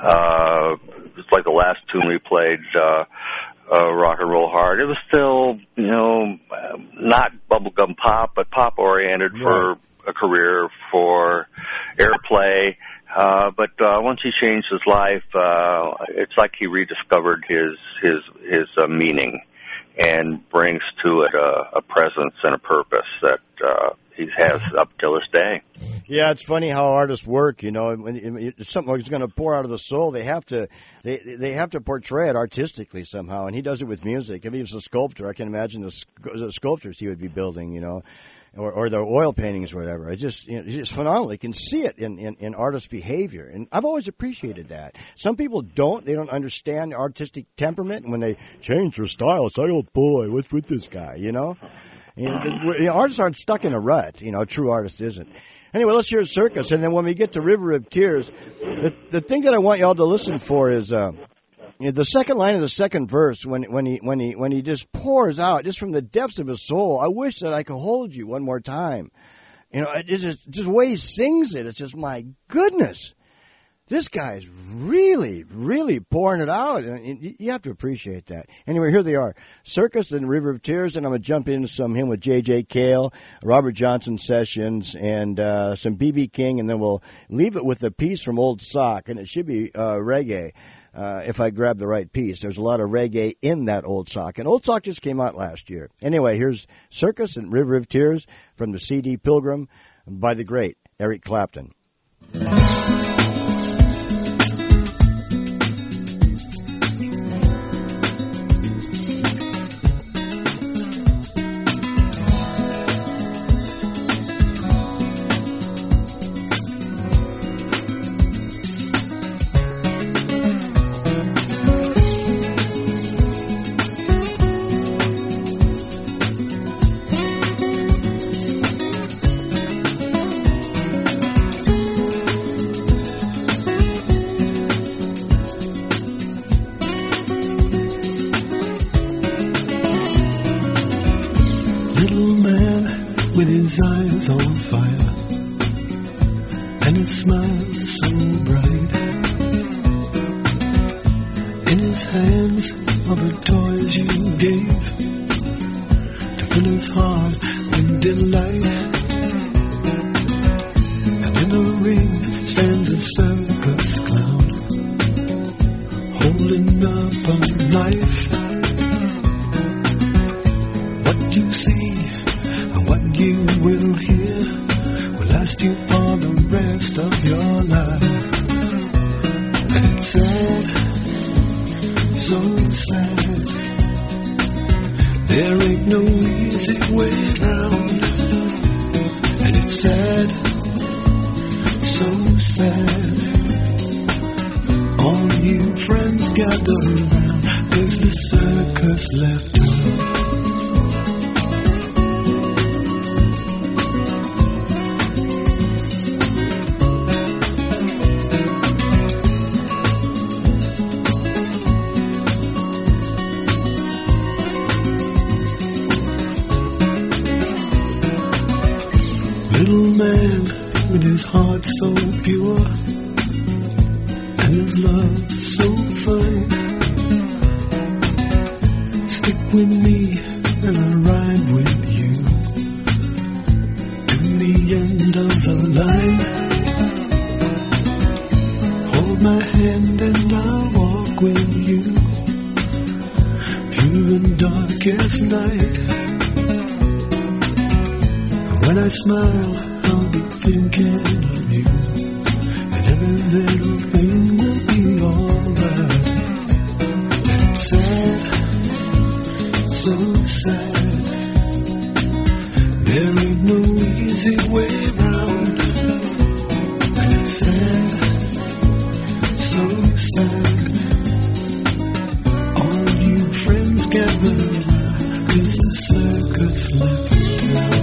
It's like the last tune we played, Rock and Roll Hard. It was still, you know, not bubblegum pop, but pop oriented for a career, for airplay. But once he changed his life, it's like he rediscovered his meaning, and brings to it a presence and a purpose that he has up till this day. Yeah, it's funny how artists work. You know, when something is going to pour out of the soul, they have to portray it artistically somehow, and he does it with music. If he was a sculptor, I can imagine the sculptures he would be building. You know. Or the oil paintings or whatever. It's just phenomenal. You can see it in artist behavior. And I've always appreciated that. Some people don't. They don't understand artistic temperament. And when they change their style, it's like, oh, boy, what's with this guy, you know? And artists aren't stuck in a rut. You know, a true artist isn't. Anyway, let's hear Circus. And then when we get to River of Tears, the thing that I want y'all to listen for is the second line of the second verse, when he just pours out just from the depths of his soul. I wish that I could hold you one more time. You know, it's just the way he sings it. It's just, my goodness, this guy's really, really pouring it out. And you have to appreciate that. Anyway, here they are, Circus and River of Tears, and I'm gonna jump into some him with J.J. Cale, Robert Johnson sessions, and some B.B. King, and then we'll leave it with a piece from Old Sock, and it should be reggae. If I grab the right piece. There's a lot of reggae in that Old Sock. And Old Sock just came out last year. Anyway, here's Circus and River of Tears from the CD Pilgrim by the great Eric Clapton. His eyes on fire, and his smile so bright. In his hands are the toys you gave to fill his heart with delight. And in a ring stands a circus clown, holding up a knife. What you see, what you will hear, will last you for the rest of your life. And it's sad, so sad. There ain't no easy way round. And it's sad, so sad. All you friends gather around, 'cause the circus left town. Little man with his heart so pure and his love so fine, stick with me and I'll ride with you to the end of the line. Hold my hand and I'll walk with you through the darkest night. When I smile, I'll be thinking of you, and every little thing will be alright. And it's sad, so sad. There ain't no easy side. All you friends gather, 'cause the circus left town.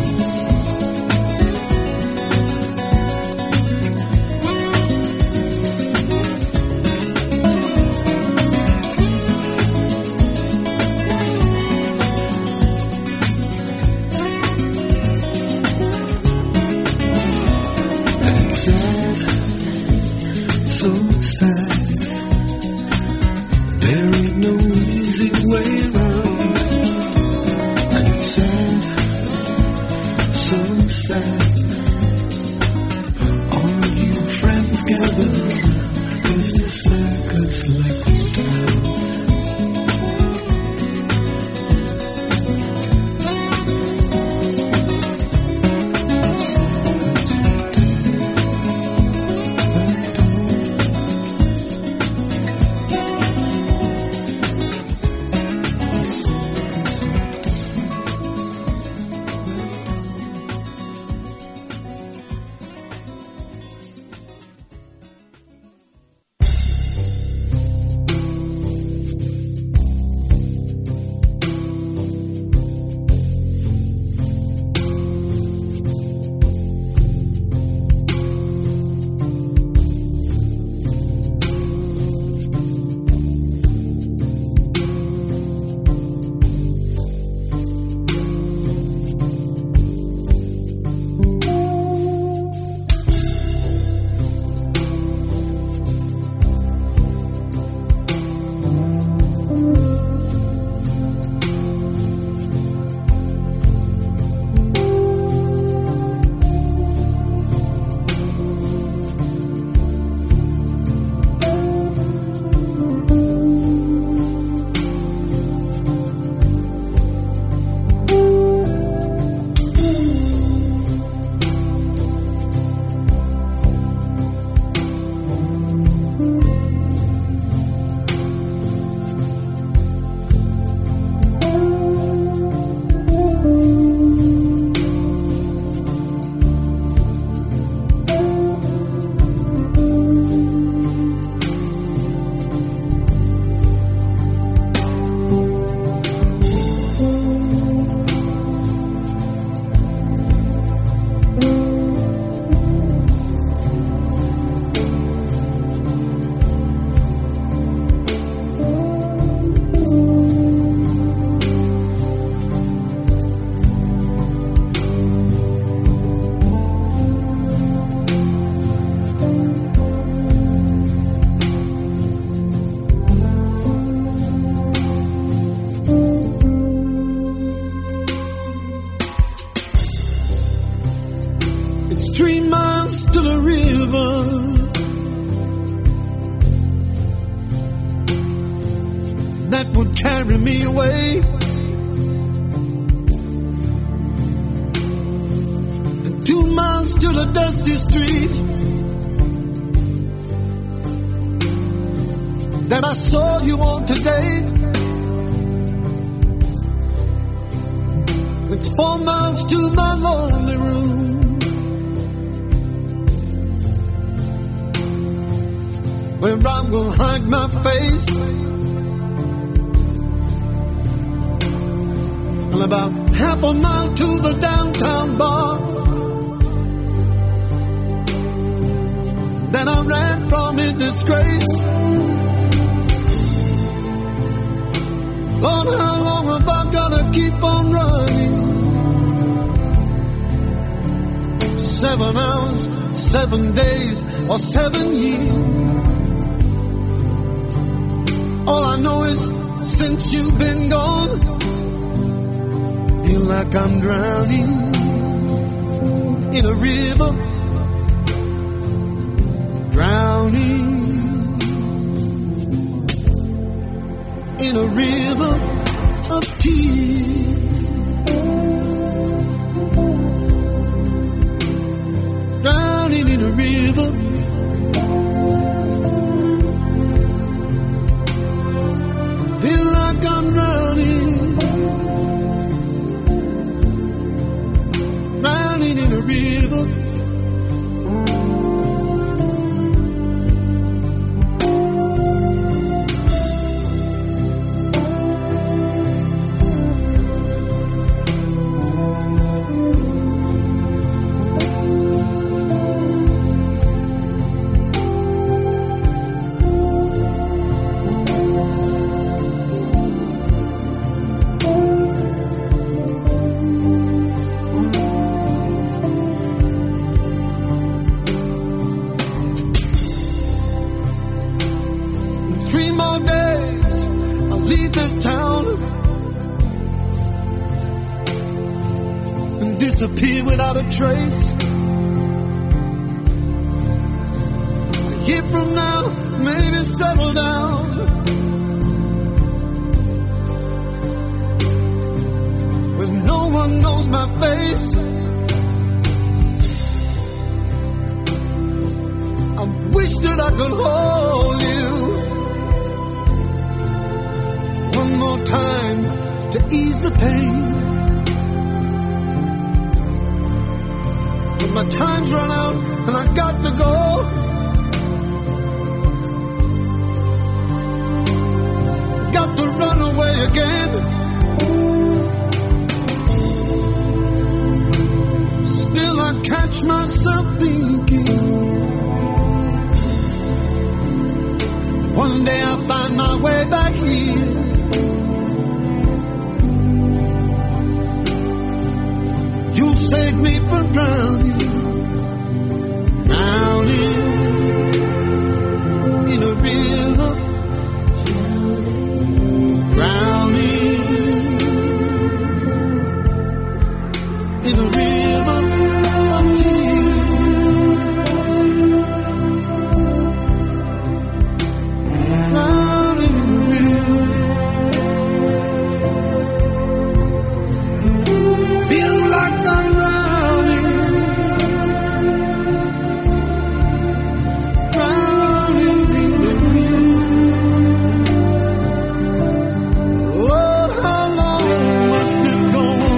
Sad, so sad. There ain't no easy way around. And it's sad, so sad. All you friends gather, 'cause the circus left town. It's 3 miles to the river. That would carry me away. And 2 miles to the dusty street that I saw you on today. It's 4 miles to my lonely room. Where I'm gonna hide my face. And about half a mile to the downtown bar. Then I ran from in disgrace. Lord, how long have I gotta keep on running? 7 hours, 7 days, or 7 years. All I know is since you've been gone, feel like I'm drowning in a river, drowning in a river of tears. Drowning in a river. Feel like I'm drowning. Drowning in a river. 3 more days, I'll leave this town and disappear without a trace. A year from now, maybe settle down. When no one knows my face. I wish that I could hold you one more time to ease the pain. But my time's run out and I got to go. Got to run away again. Still I catch myself thinking, one day I'll find my way back here. You'll save me from drowning, drowning in a river, drowning in a river of tears, drowning in a river. Feel like I'm drowning, drowning in the river. Lord, how long must it go on?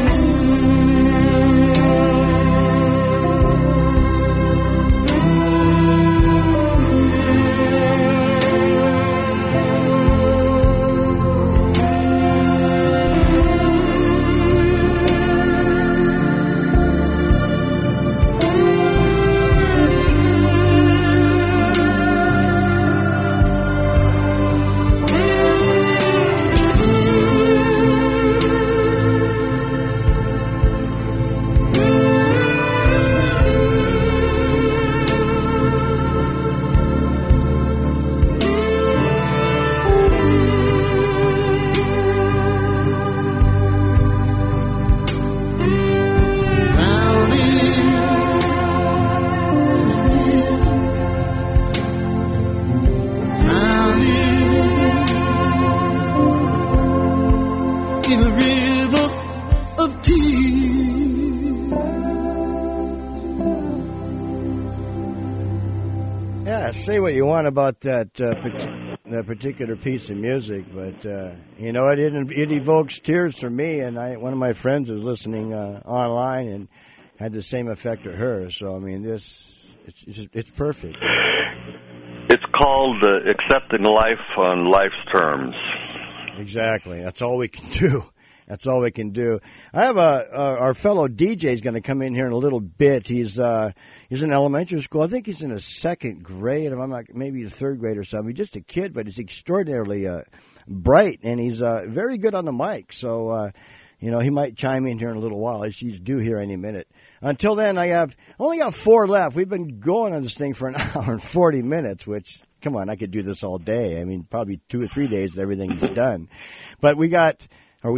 In a river of tears. Yeah, say what you want about that that particular piece of music, but you know, it evokes tears for me. And one of my friends was listening online and had the same effect to her. So I mean, it's perfect. It's called accepting life on life's terms. Exactly. That's all we can do. That's all we can do. I have our fellow DJ is going to come in here in a little bit. He's in elementary school. I think he's in a 2nd grade. If I'm not, maybe the 3rd grade or something. He's just a kid, but he's extraordinarily bright, and he's very good on the mic. So, you know, he might chime in here in a little while. He's due here any minute. Until then, I only got 4 left. We've been going on this thing for an hour and 40 minutes, which, come on, I could do this all day. I mean, probably 2 or 3 days everything's done. But we got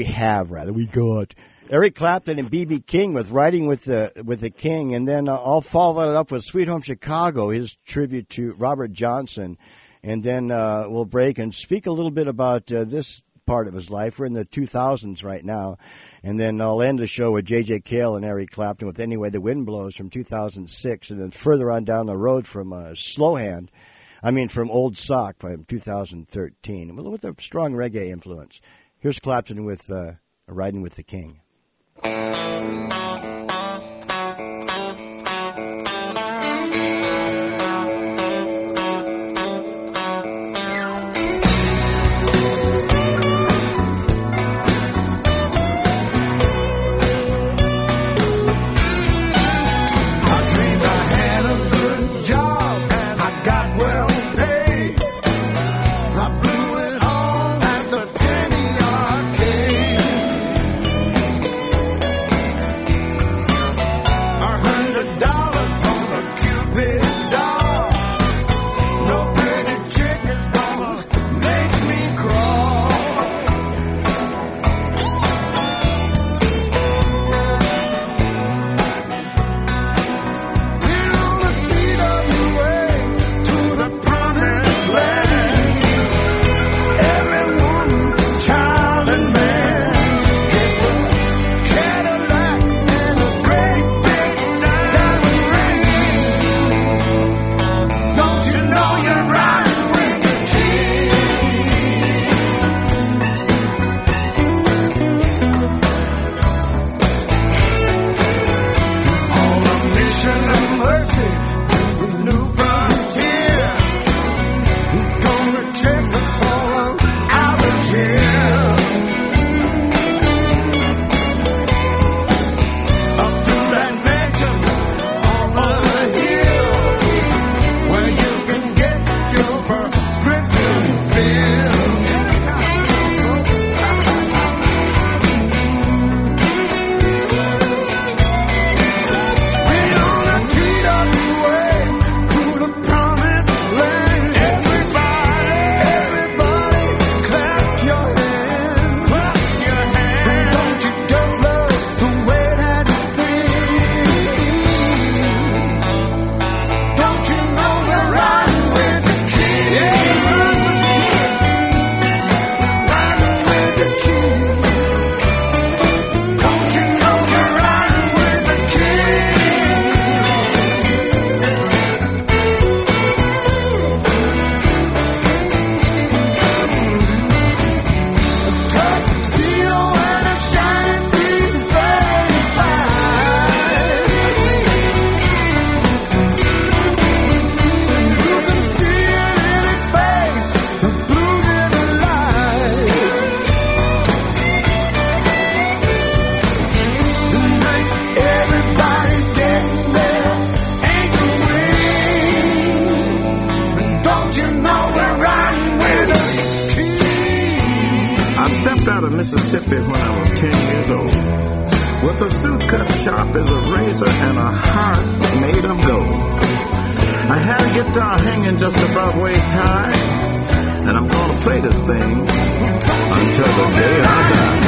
Eric Clapton and B.B. King with Riding with the King, and then I'll follow that up with Sweet Home Chicago, his tribute to Robert Johnson, and then we'll break and speak a little bit about this part of his life. We're in the 2000s right now, and then I'll end the show with J.J. Cale and Eric Clapton with Any Way the Wind Blows from 2006, and then further on down the road from from Old Sock from 2013, with a strong reggae influence. Here's Clapton with Riding with the King. out of Mississippi when I was 10 years old, with a suit cut sharp as a razor and a heart made of gold. I had a guitar hanging just above waist high, and I'm gonna play this thing until the day I die.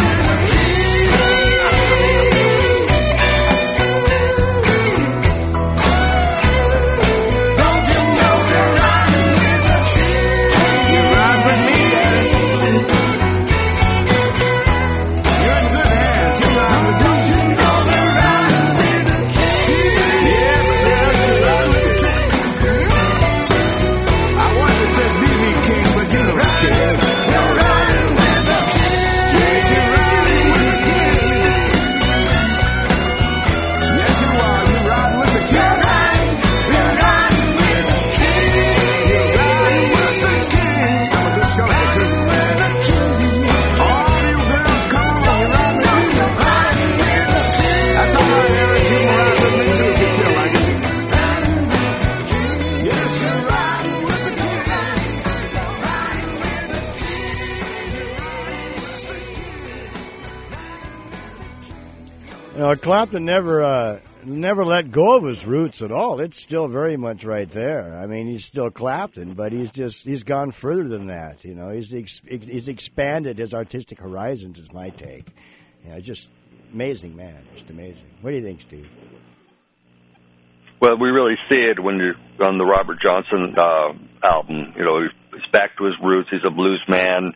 Clapton never let go of his roots at all. It's still very much right there. I mean, he's still Clapton, but he's gone further than that. You know, he's expanded his artistic horizons. Is my take. You know, just amazing, man. Just amazing. What do you think, Steve? Well, we really see it when you're on the Robert Johnson album. You know, he's back to his roots. He's a blues man.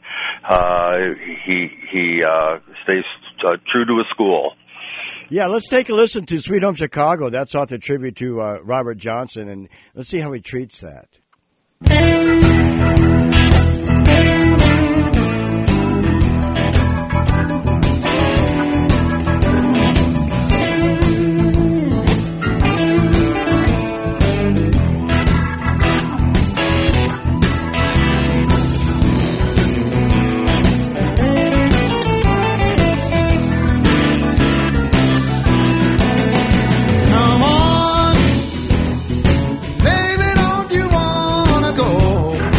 He stays true to his school. Yeah, let's take a listen to Sweet Home Chicago. That's off the tribute to Robert Johnson, and let's see how he treats that. Come on, baby, don't you wanna go?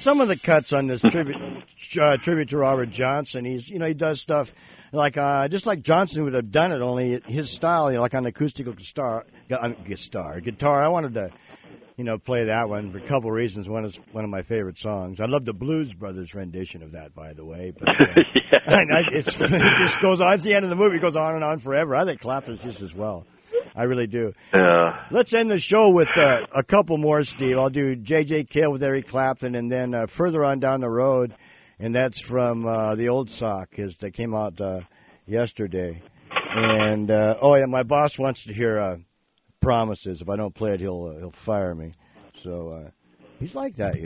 some of the cuts on this tribute to Robert Johnson. He's, he does stuff like just like Johnson would have done it, only his style, like on acoustical guitar. I wanted to, play that one for a couple of reasons. One is one of my favorite songs. I love the Blues Brothers rendition of that, by the way. But it just goes on. It's the end of the movie. It goes on and on forever. I think Clapton's just as well. I really do. Yeah. Let's end the show with a couple more, Steve. I'll do J.J. Cale with Eric Clapton, and then further on down the road, and that's from the Old Sock, that came out yesterday. And my boss wants to hear Promises. If I don't play it, he'll fire me. So he's like that,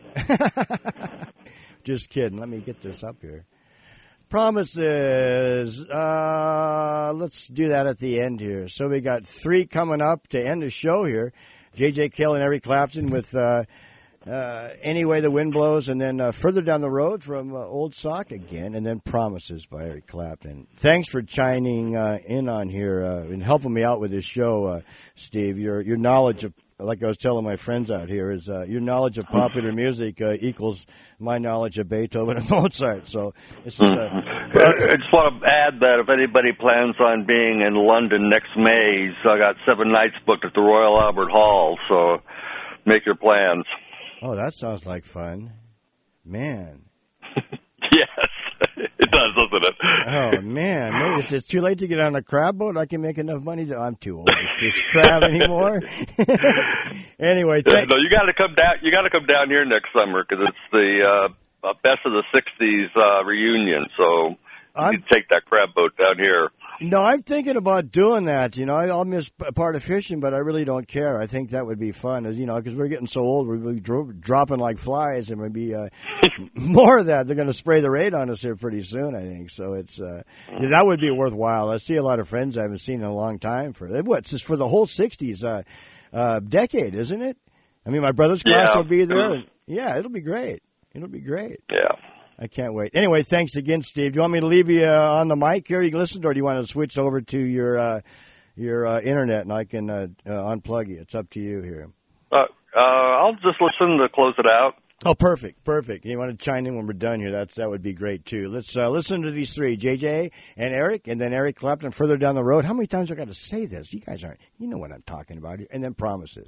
Just kidding. Let me get this up here. Promises. Let's do that at the end here. So we got 3 coming up to end the show here. J.J. Cale and Eric Clapton with Any Way the Wind Blows, and then further down the road from Old Sock again, and then Promises by Eric Clapton. Thanks for chiming in on here and helping me out with this show, Steve. Your knowledge of, like I was telling my friends out here, is your knowledge of popular music equals my knowledge of Beethoven and Mozart. So it's just, I just want to add that if anybody plans on being in London next May, I got 7 nights booked at the Royal Albert Hall, so make your plans. Oh, that sounds like fun. Man. Yes, it does, doesn't it? Oh, man. Maybe it's too late to get on a crab boat. I can make enough money. I'm too old to fish crab anymore. Anyway, no, you got to come down. You got to come down here next summer because it's the best of the '60s reunion. So you can take that crab boat down here. No, I'm thinking about doing that. I'll miss part of fishing, but I really don't care. I think that would be fun, because we're getting so old, we're dropping like flies, and maybe more of that. They're going to spray the raid on us here pretty soon, I think. So it's that would be worthwhile. I see a lot of friends I haven't seen in a long time it's just for the whole '60s decade, isn't it? I mean, my brother's class will be there. Yeah, it'll be great. It'll be great. Yeah. I can't wait. Anyway, thanks again, Steve. Do you want me to leave you on the mic here? You can listen, or do you want to switch over to your internet and I can unplug you? It's up to you here. I'll just listen to close it out. Oh, perfect. You want to chime in when we're done here? That would be great too. Let's listen to these 3: JJ and Eric, and then Eric Clapton further down the road. How many times I got to say this? You guys aren't. You know what I'm talking about here. And then Promises.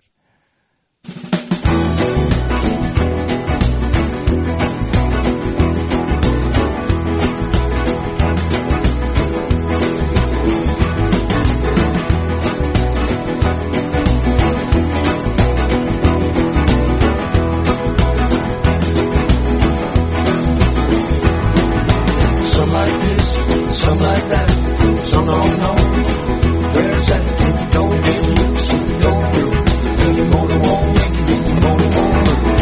Some like this, some like that, some don't know where it's at. Don't get loose, don't do. Do you motor won't make it, do you motor won't move.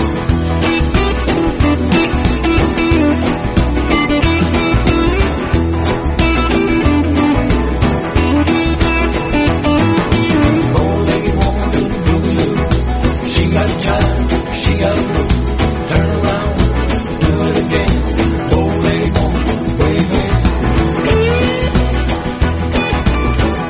Bow-legged woman do the boogaloo. She got time, she got room. Turn around, do it again. Bow-legged woman.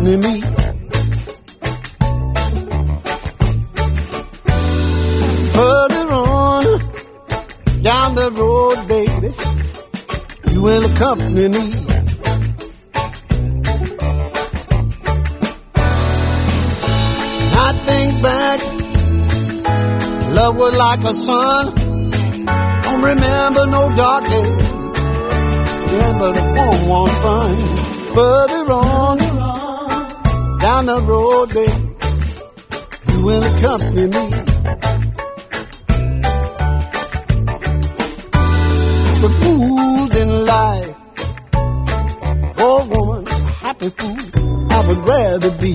accompany me. Further on, down the road, baby, you will accompany me. I think back, love was like a sun. Don't remember no dark days, remember the warm fun. Further on, down the road, baby, you will accompany me. The fools in life, oh woman, a happy fool, I would rather be.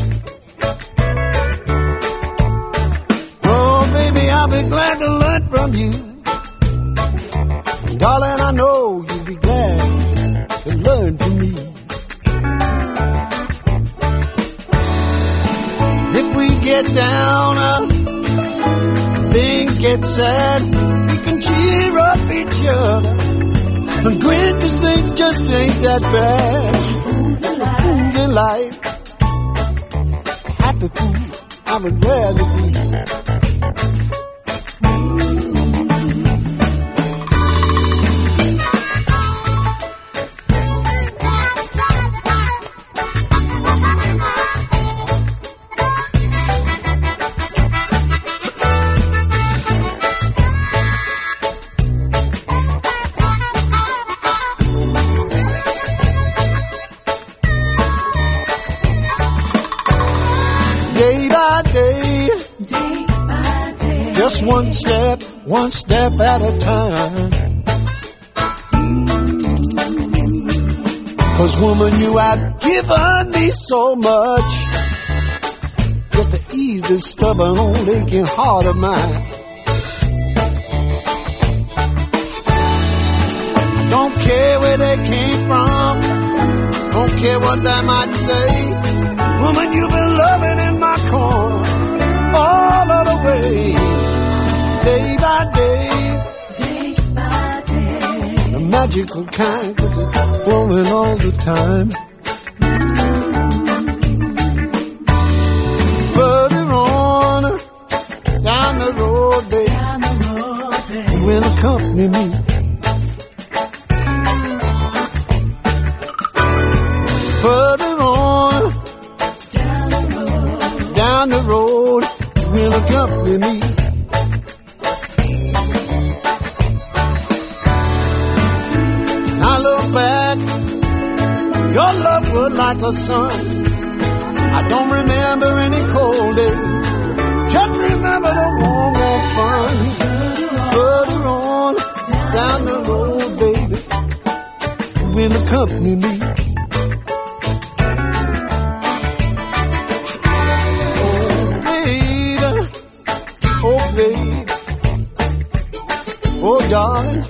Oh baby, I'll be glad to learn from you. Darling, I know you'll be glad to learn from me. If we get down, things get sad, we can cheer up each other and grin 'cause things just ain't that bad. Fools in life, happy fool, I would rather be. Just one step at a time. 'Cause woman, you have given me so much, just to ease this stubborn old aching heart of mine. Don't care where they came from, don't care what they might say. Woman, you've been loving in my corner all of the way. Day by day, the magical kind, 'cause it's flowing all the time. Further on, down the road, baby, you will accompany me. Further on, down the road, you will accompany me. Your love was like a sun. I don't remember any cold days, just remember the warm, warm fun. Further on, down the road, baby, you will accompany me. Oh baby, oh darling.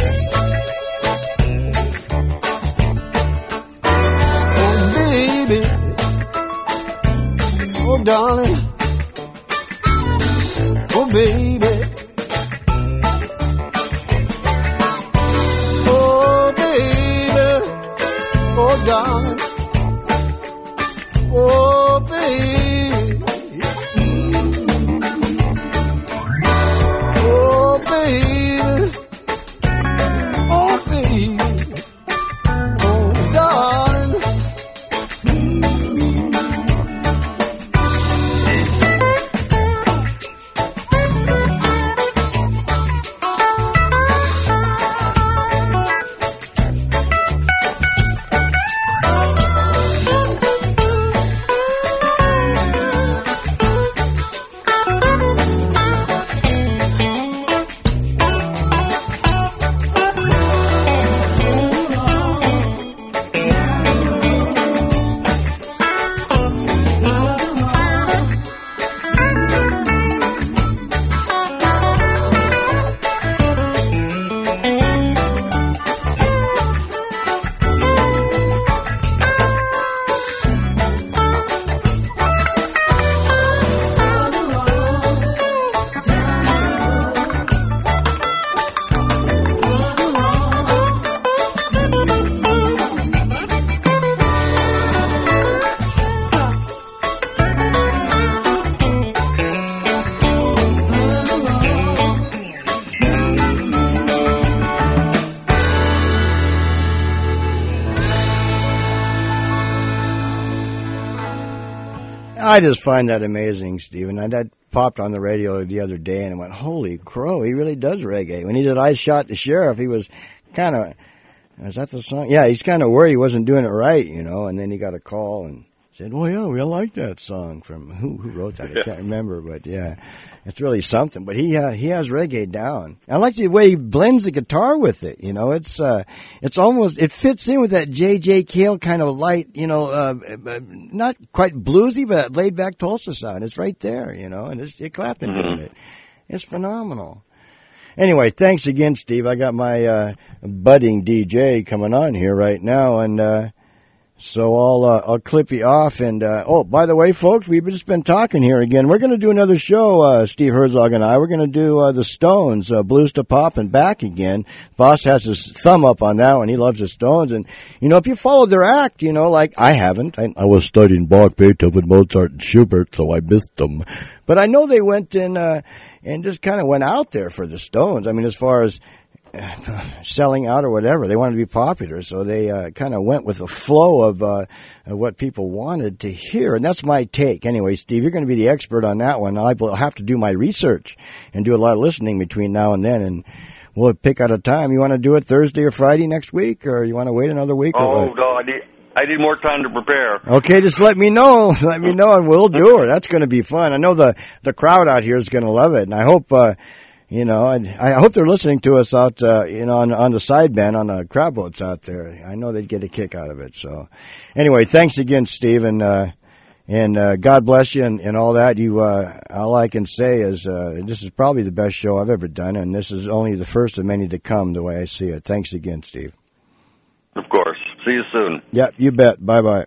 Oh darling, oh baby, oh baby, oh darling, oh baby, oh baby, oh baby, oh darling. I just find that amazing, Stephen. That popped on the radio the other day, and I went, holy crow, he really does reggae. When he did I Shot the Sheriff, he was kind of, is that the song? Yeah, he's kind of worried he wasn't doing it right, you know, and then he got a call and said, well, yeah, we like that song from, who wrote that? I can't remember, but yeah, it's really something. But he has reggae down. I like the way he blends the guitar with it, you know, it's almost, it fits in with that J.J. Cale kind of light, you know, not quite bluesy, but that laid back Tulsa sound. It's right there, you know, and it's Clapton doing it. It's phenomenal. Anyway, thanks again, Steve. I got my budding DJ coming on here right now, and so I'll clip you off. And oh, by the way, folks, we've just been talking here again. We're going to do another show, Steve Herzog and I. We're going to do the Stones, Blues to Pop and Back again. Boss has his thumb up on that one. He loves the Stones. And, you know, if you follow their act, you know, like I haven't. I was studying Bach, Beethoven, Mozart, and Schubert, so I missed them. But I know they went and just kind of went out there for the Stones. I mean, as far as selling out or whatever, they wanted to be popular, so they kind of went with the flow of what people wanted to hear, and that's my take. Anyway, Steve, you're going to be the expert on that one. I will have to do my research and do a lot of listening between now and then, and we'll pick out a time. You want to do it Thursday or Friday next week, or you want to wait another week? Oh, no, I need more time to prepare. Okay, just let me know. Let me know, and we'll do it. That's going to be fun. I know the crowd out here is going to love it, and I hope you know, I hope they're listening to us out, you know, on the sideband, on the crab boats out there. I know they'd get a kick out of it. So, anyway, thanks again, Steve, and God bless you and all that. All I can say is this is probably the best show I've ever done, and this is only the first of many to come, the way I see it. Thanks again, Steve. Of course. See you soon. Yeah, you bet. Bye-bye.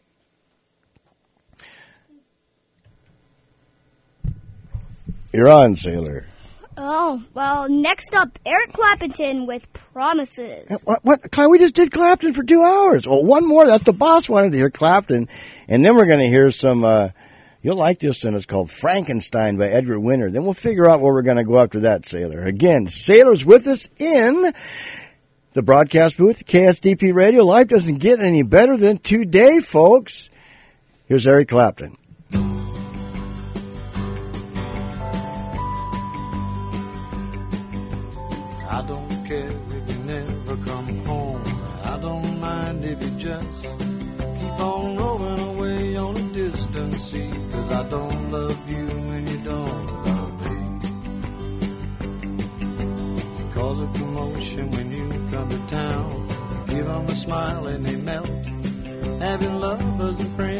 You're on, Sailor. Oh, well, next up, Eric Clapton with Promises. What? We just did Clapton for 2 hours. Well, one more. That's the boss wanted to hear Clapton. And then we're going to hear some, you'll like this one. It's called Frankenstein by Edgar Winter. Then we'll figure out where we're going to go after that, Sailor. Again, Sailor's with us in the broadcast booth, KSDP Radio. Life doesn't get any better than today, folks. Here's Eric Clapton. I don't care if you never come home. I don't mind if you just keep on rolling away on a distant sea. 'Cause I don't love you and you don't love me. Cause a commotion when you come to town. Give them a smile and they melt. Having lovers and friends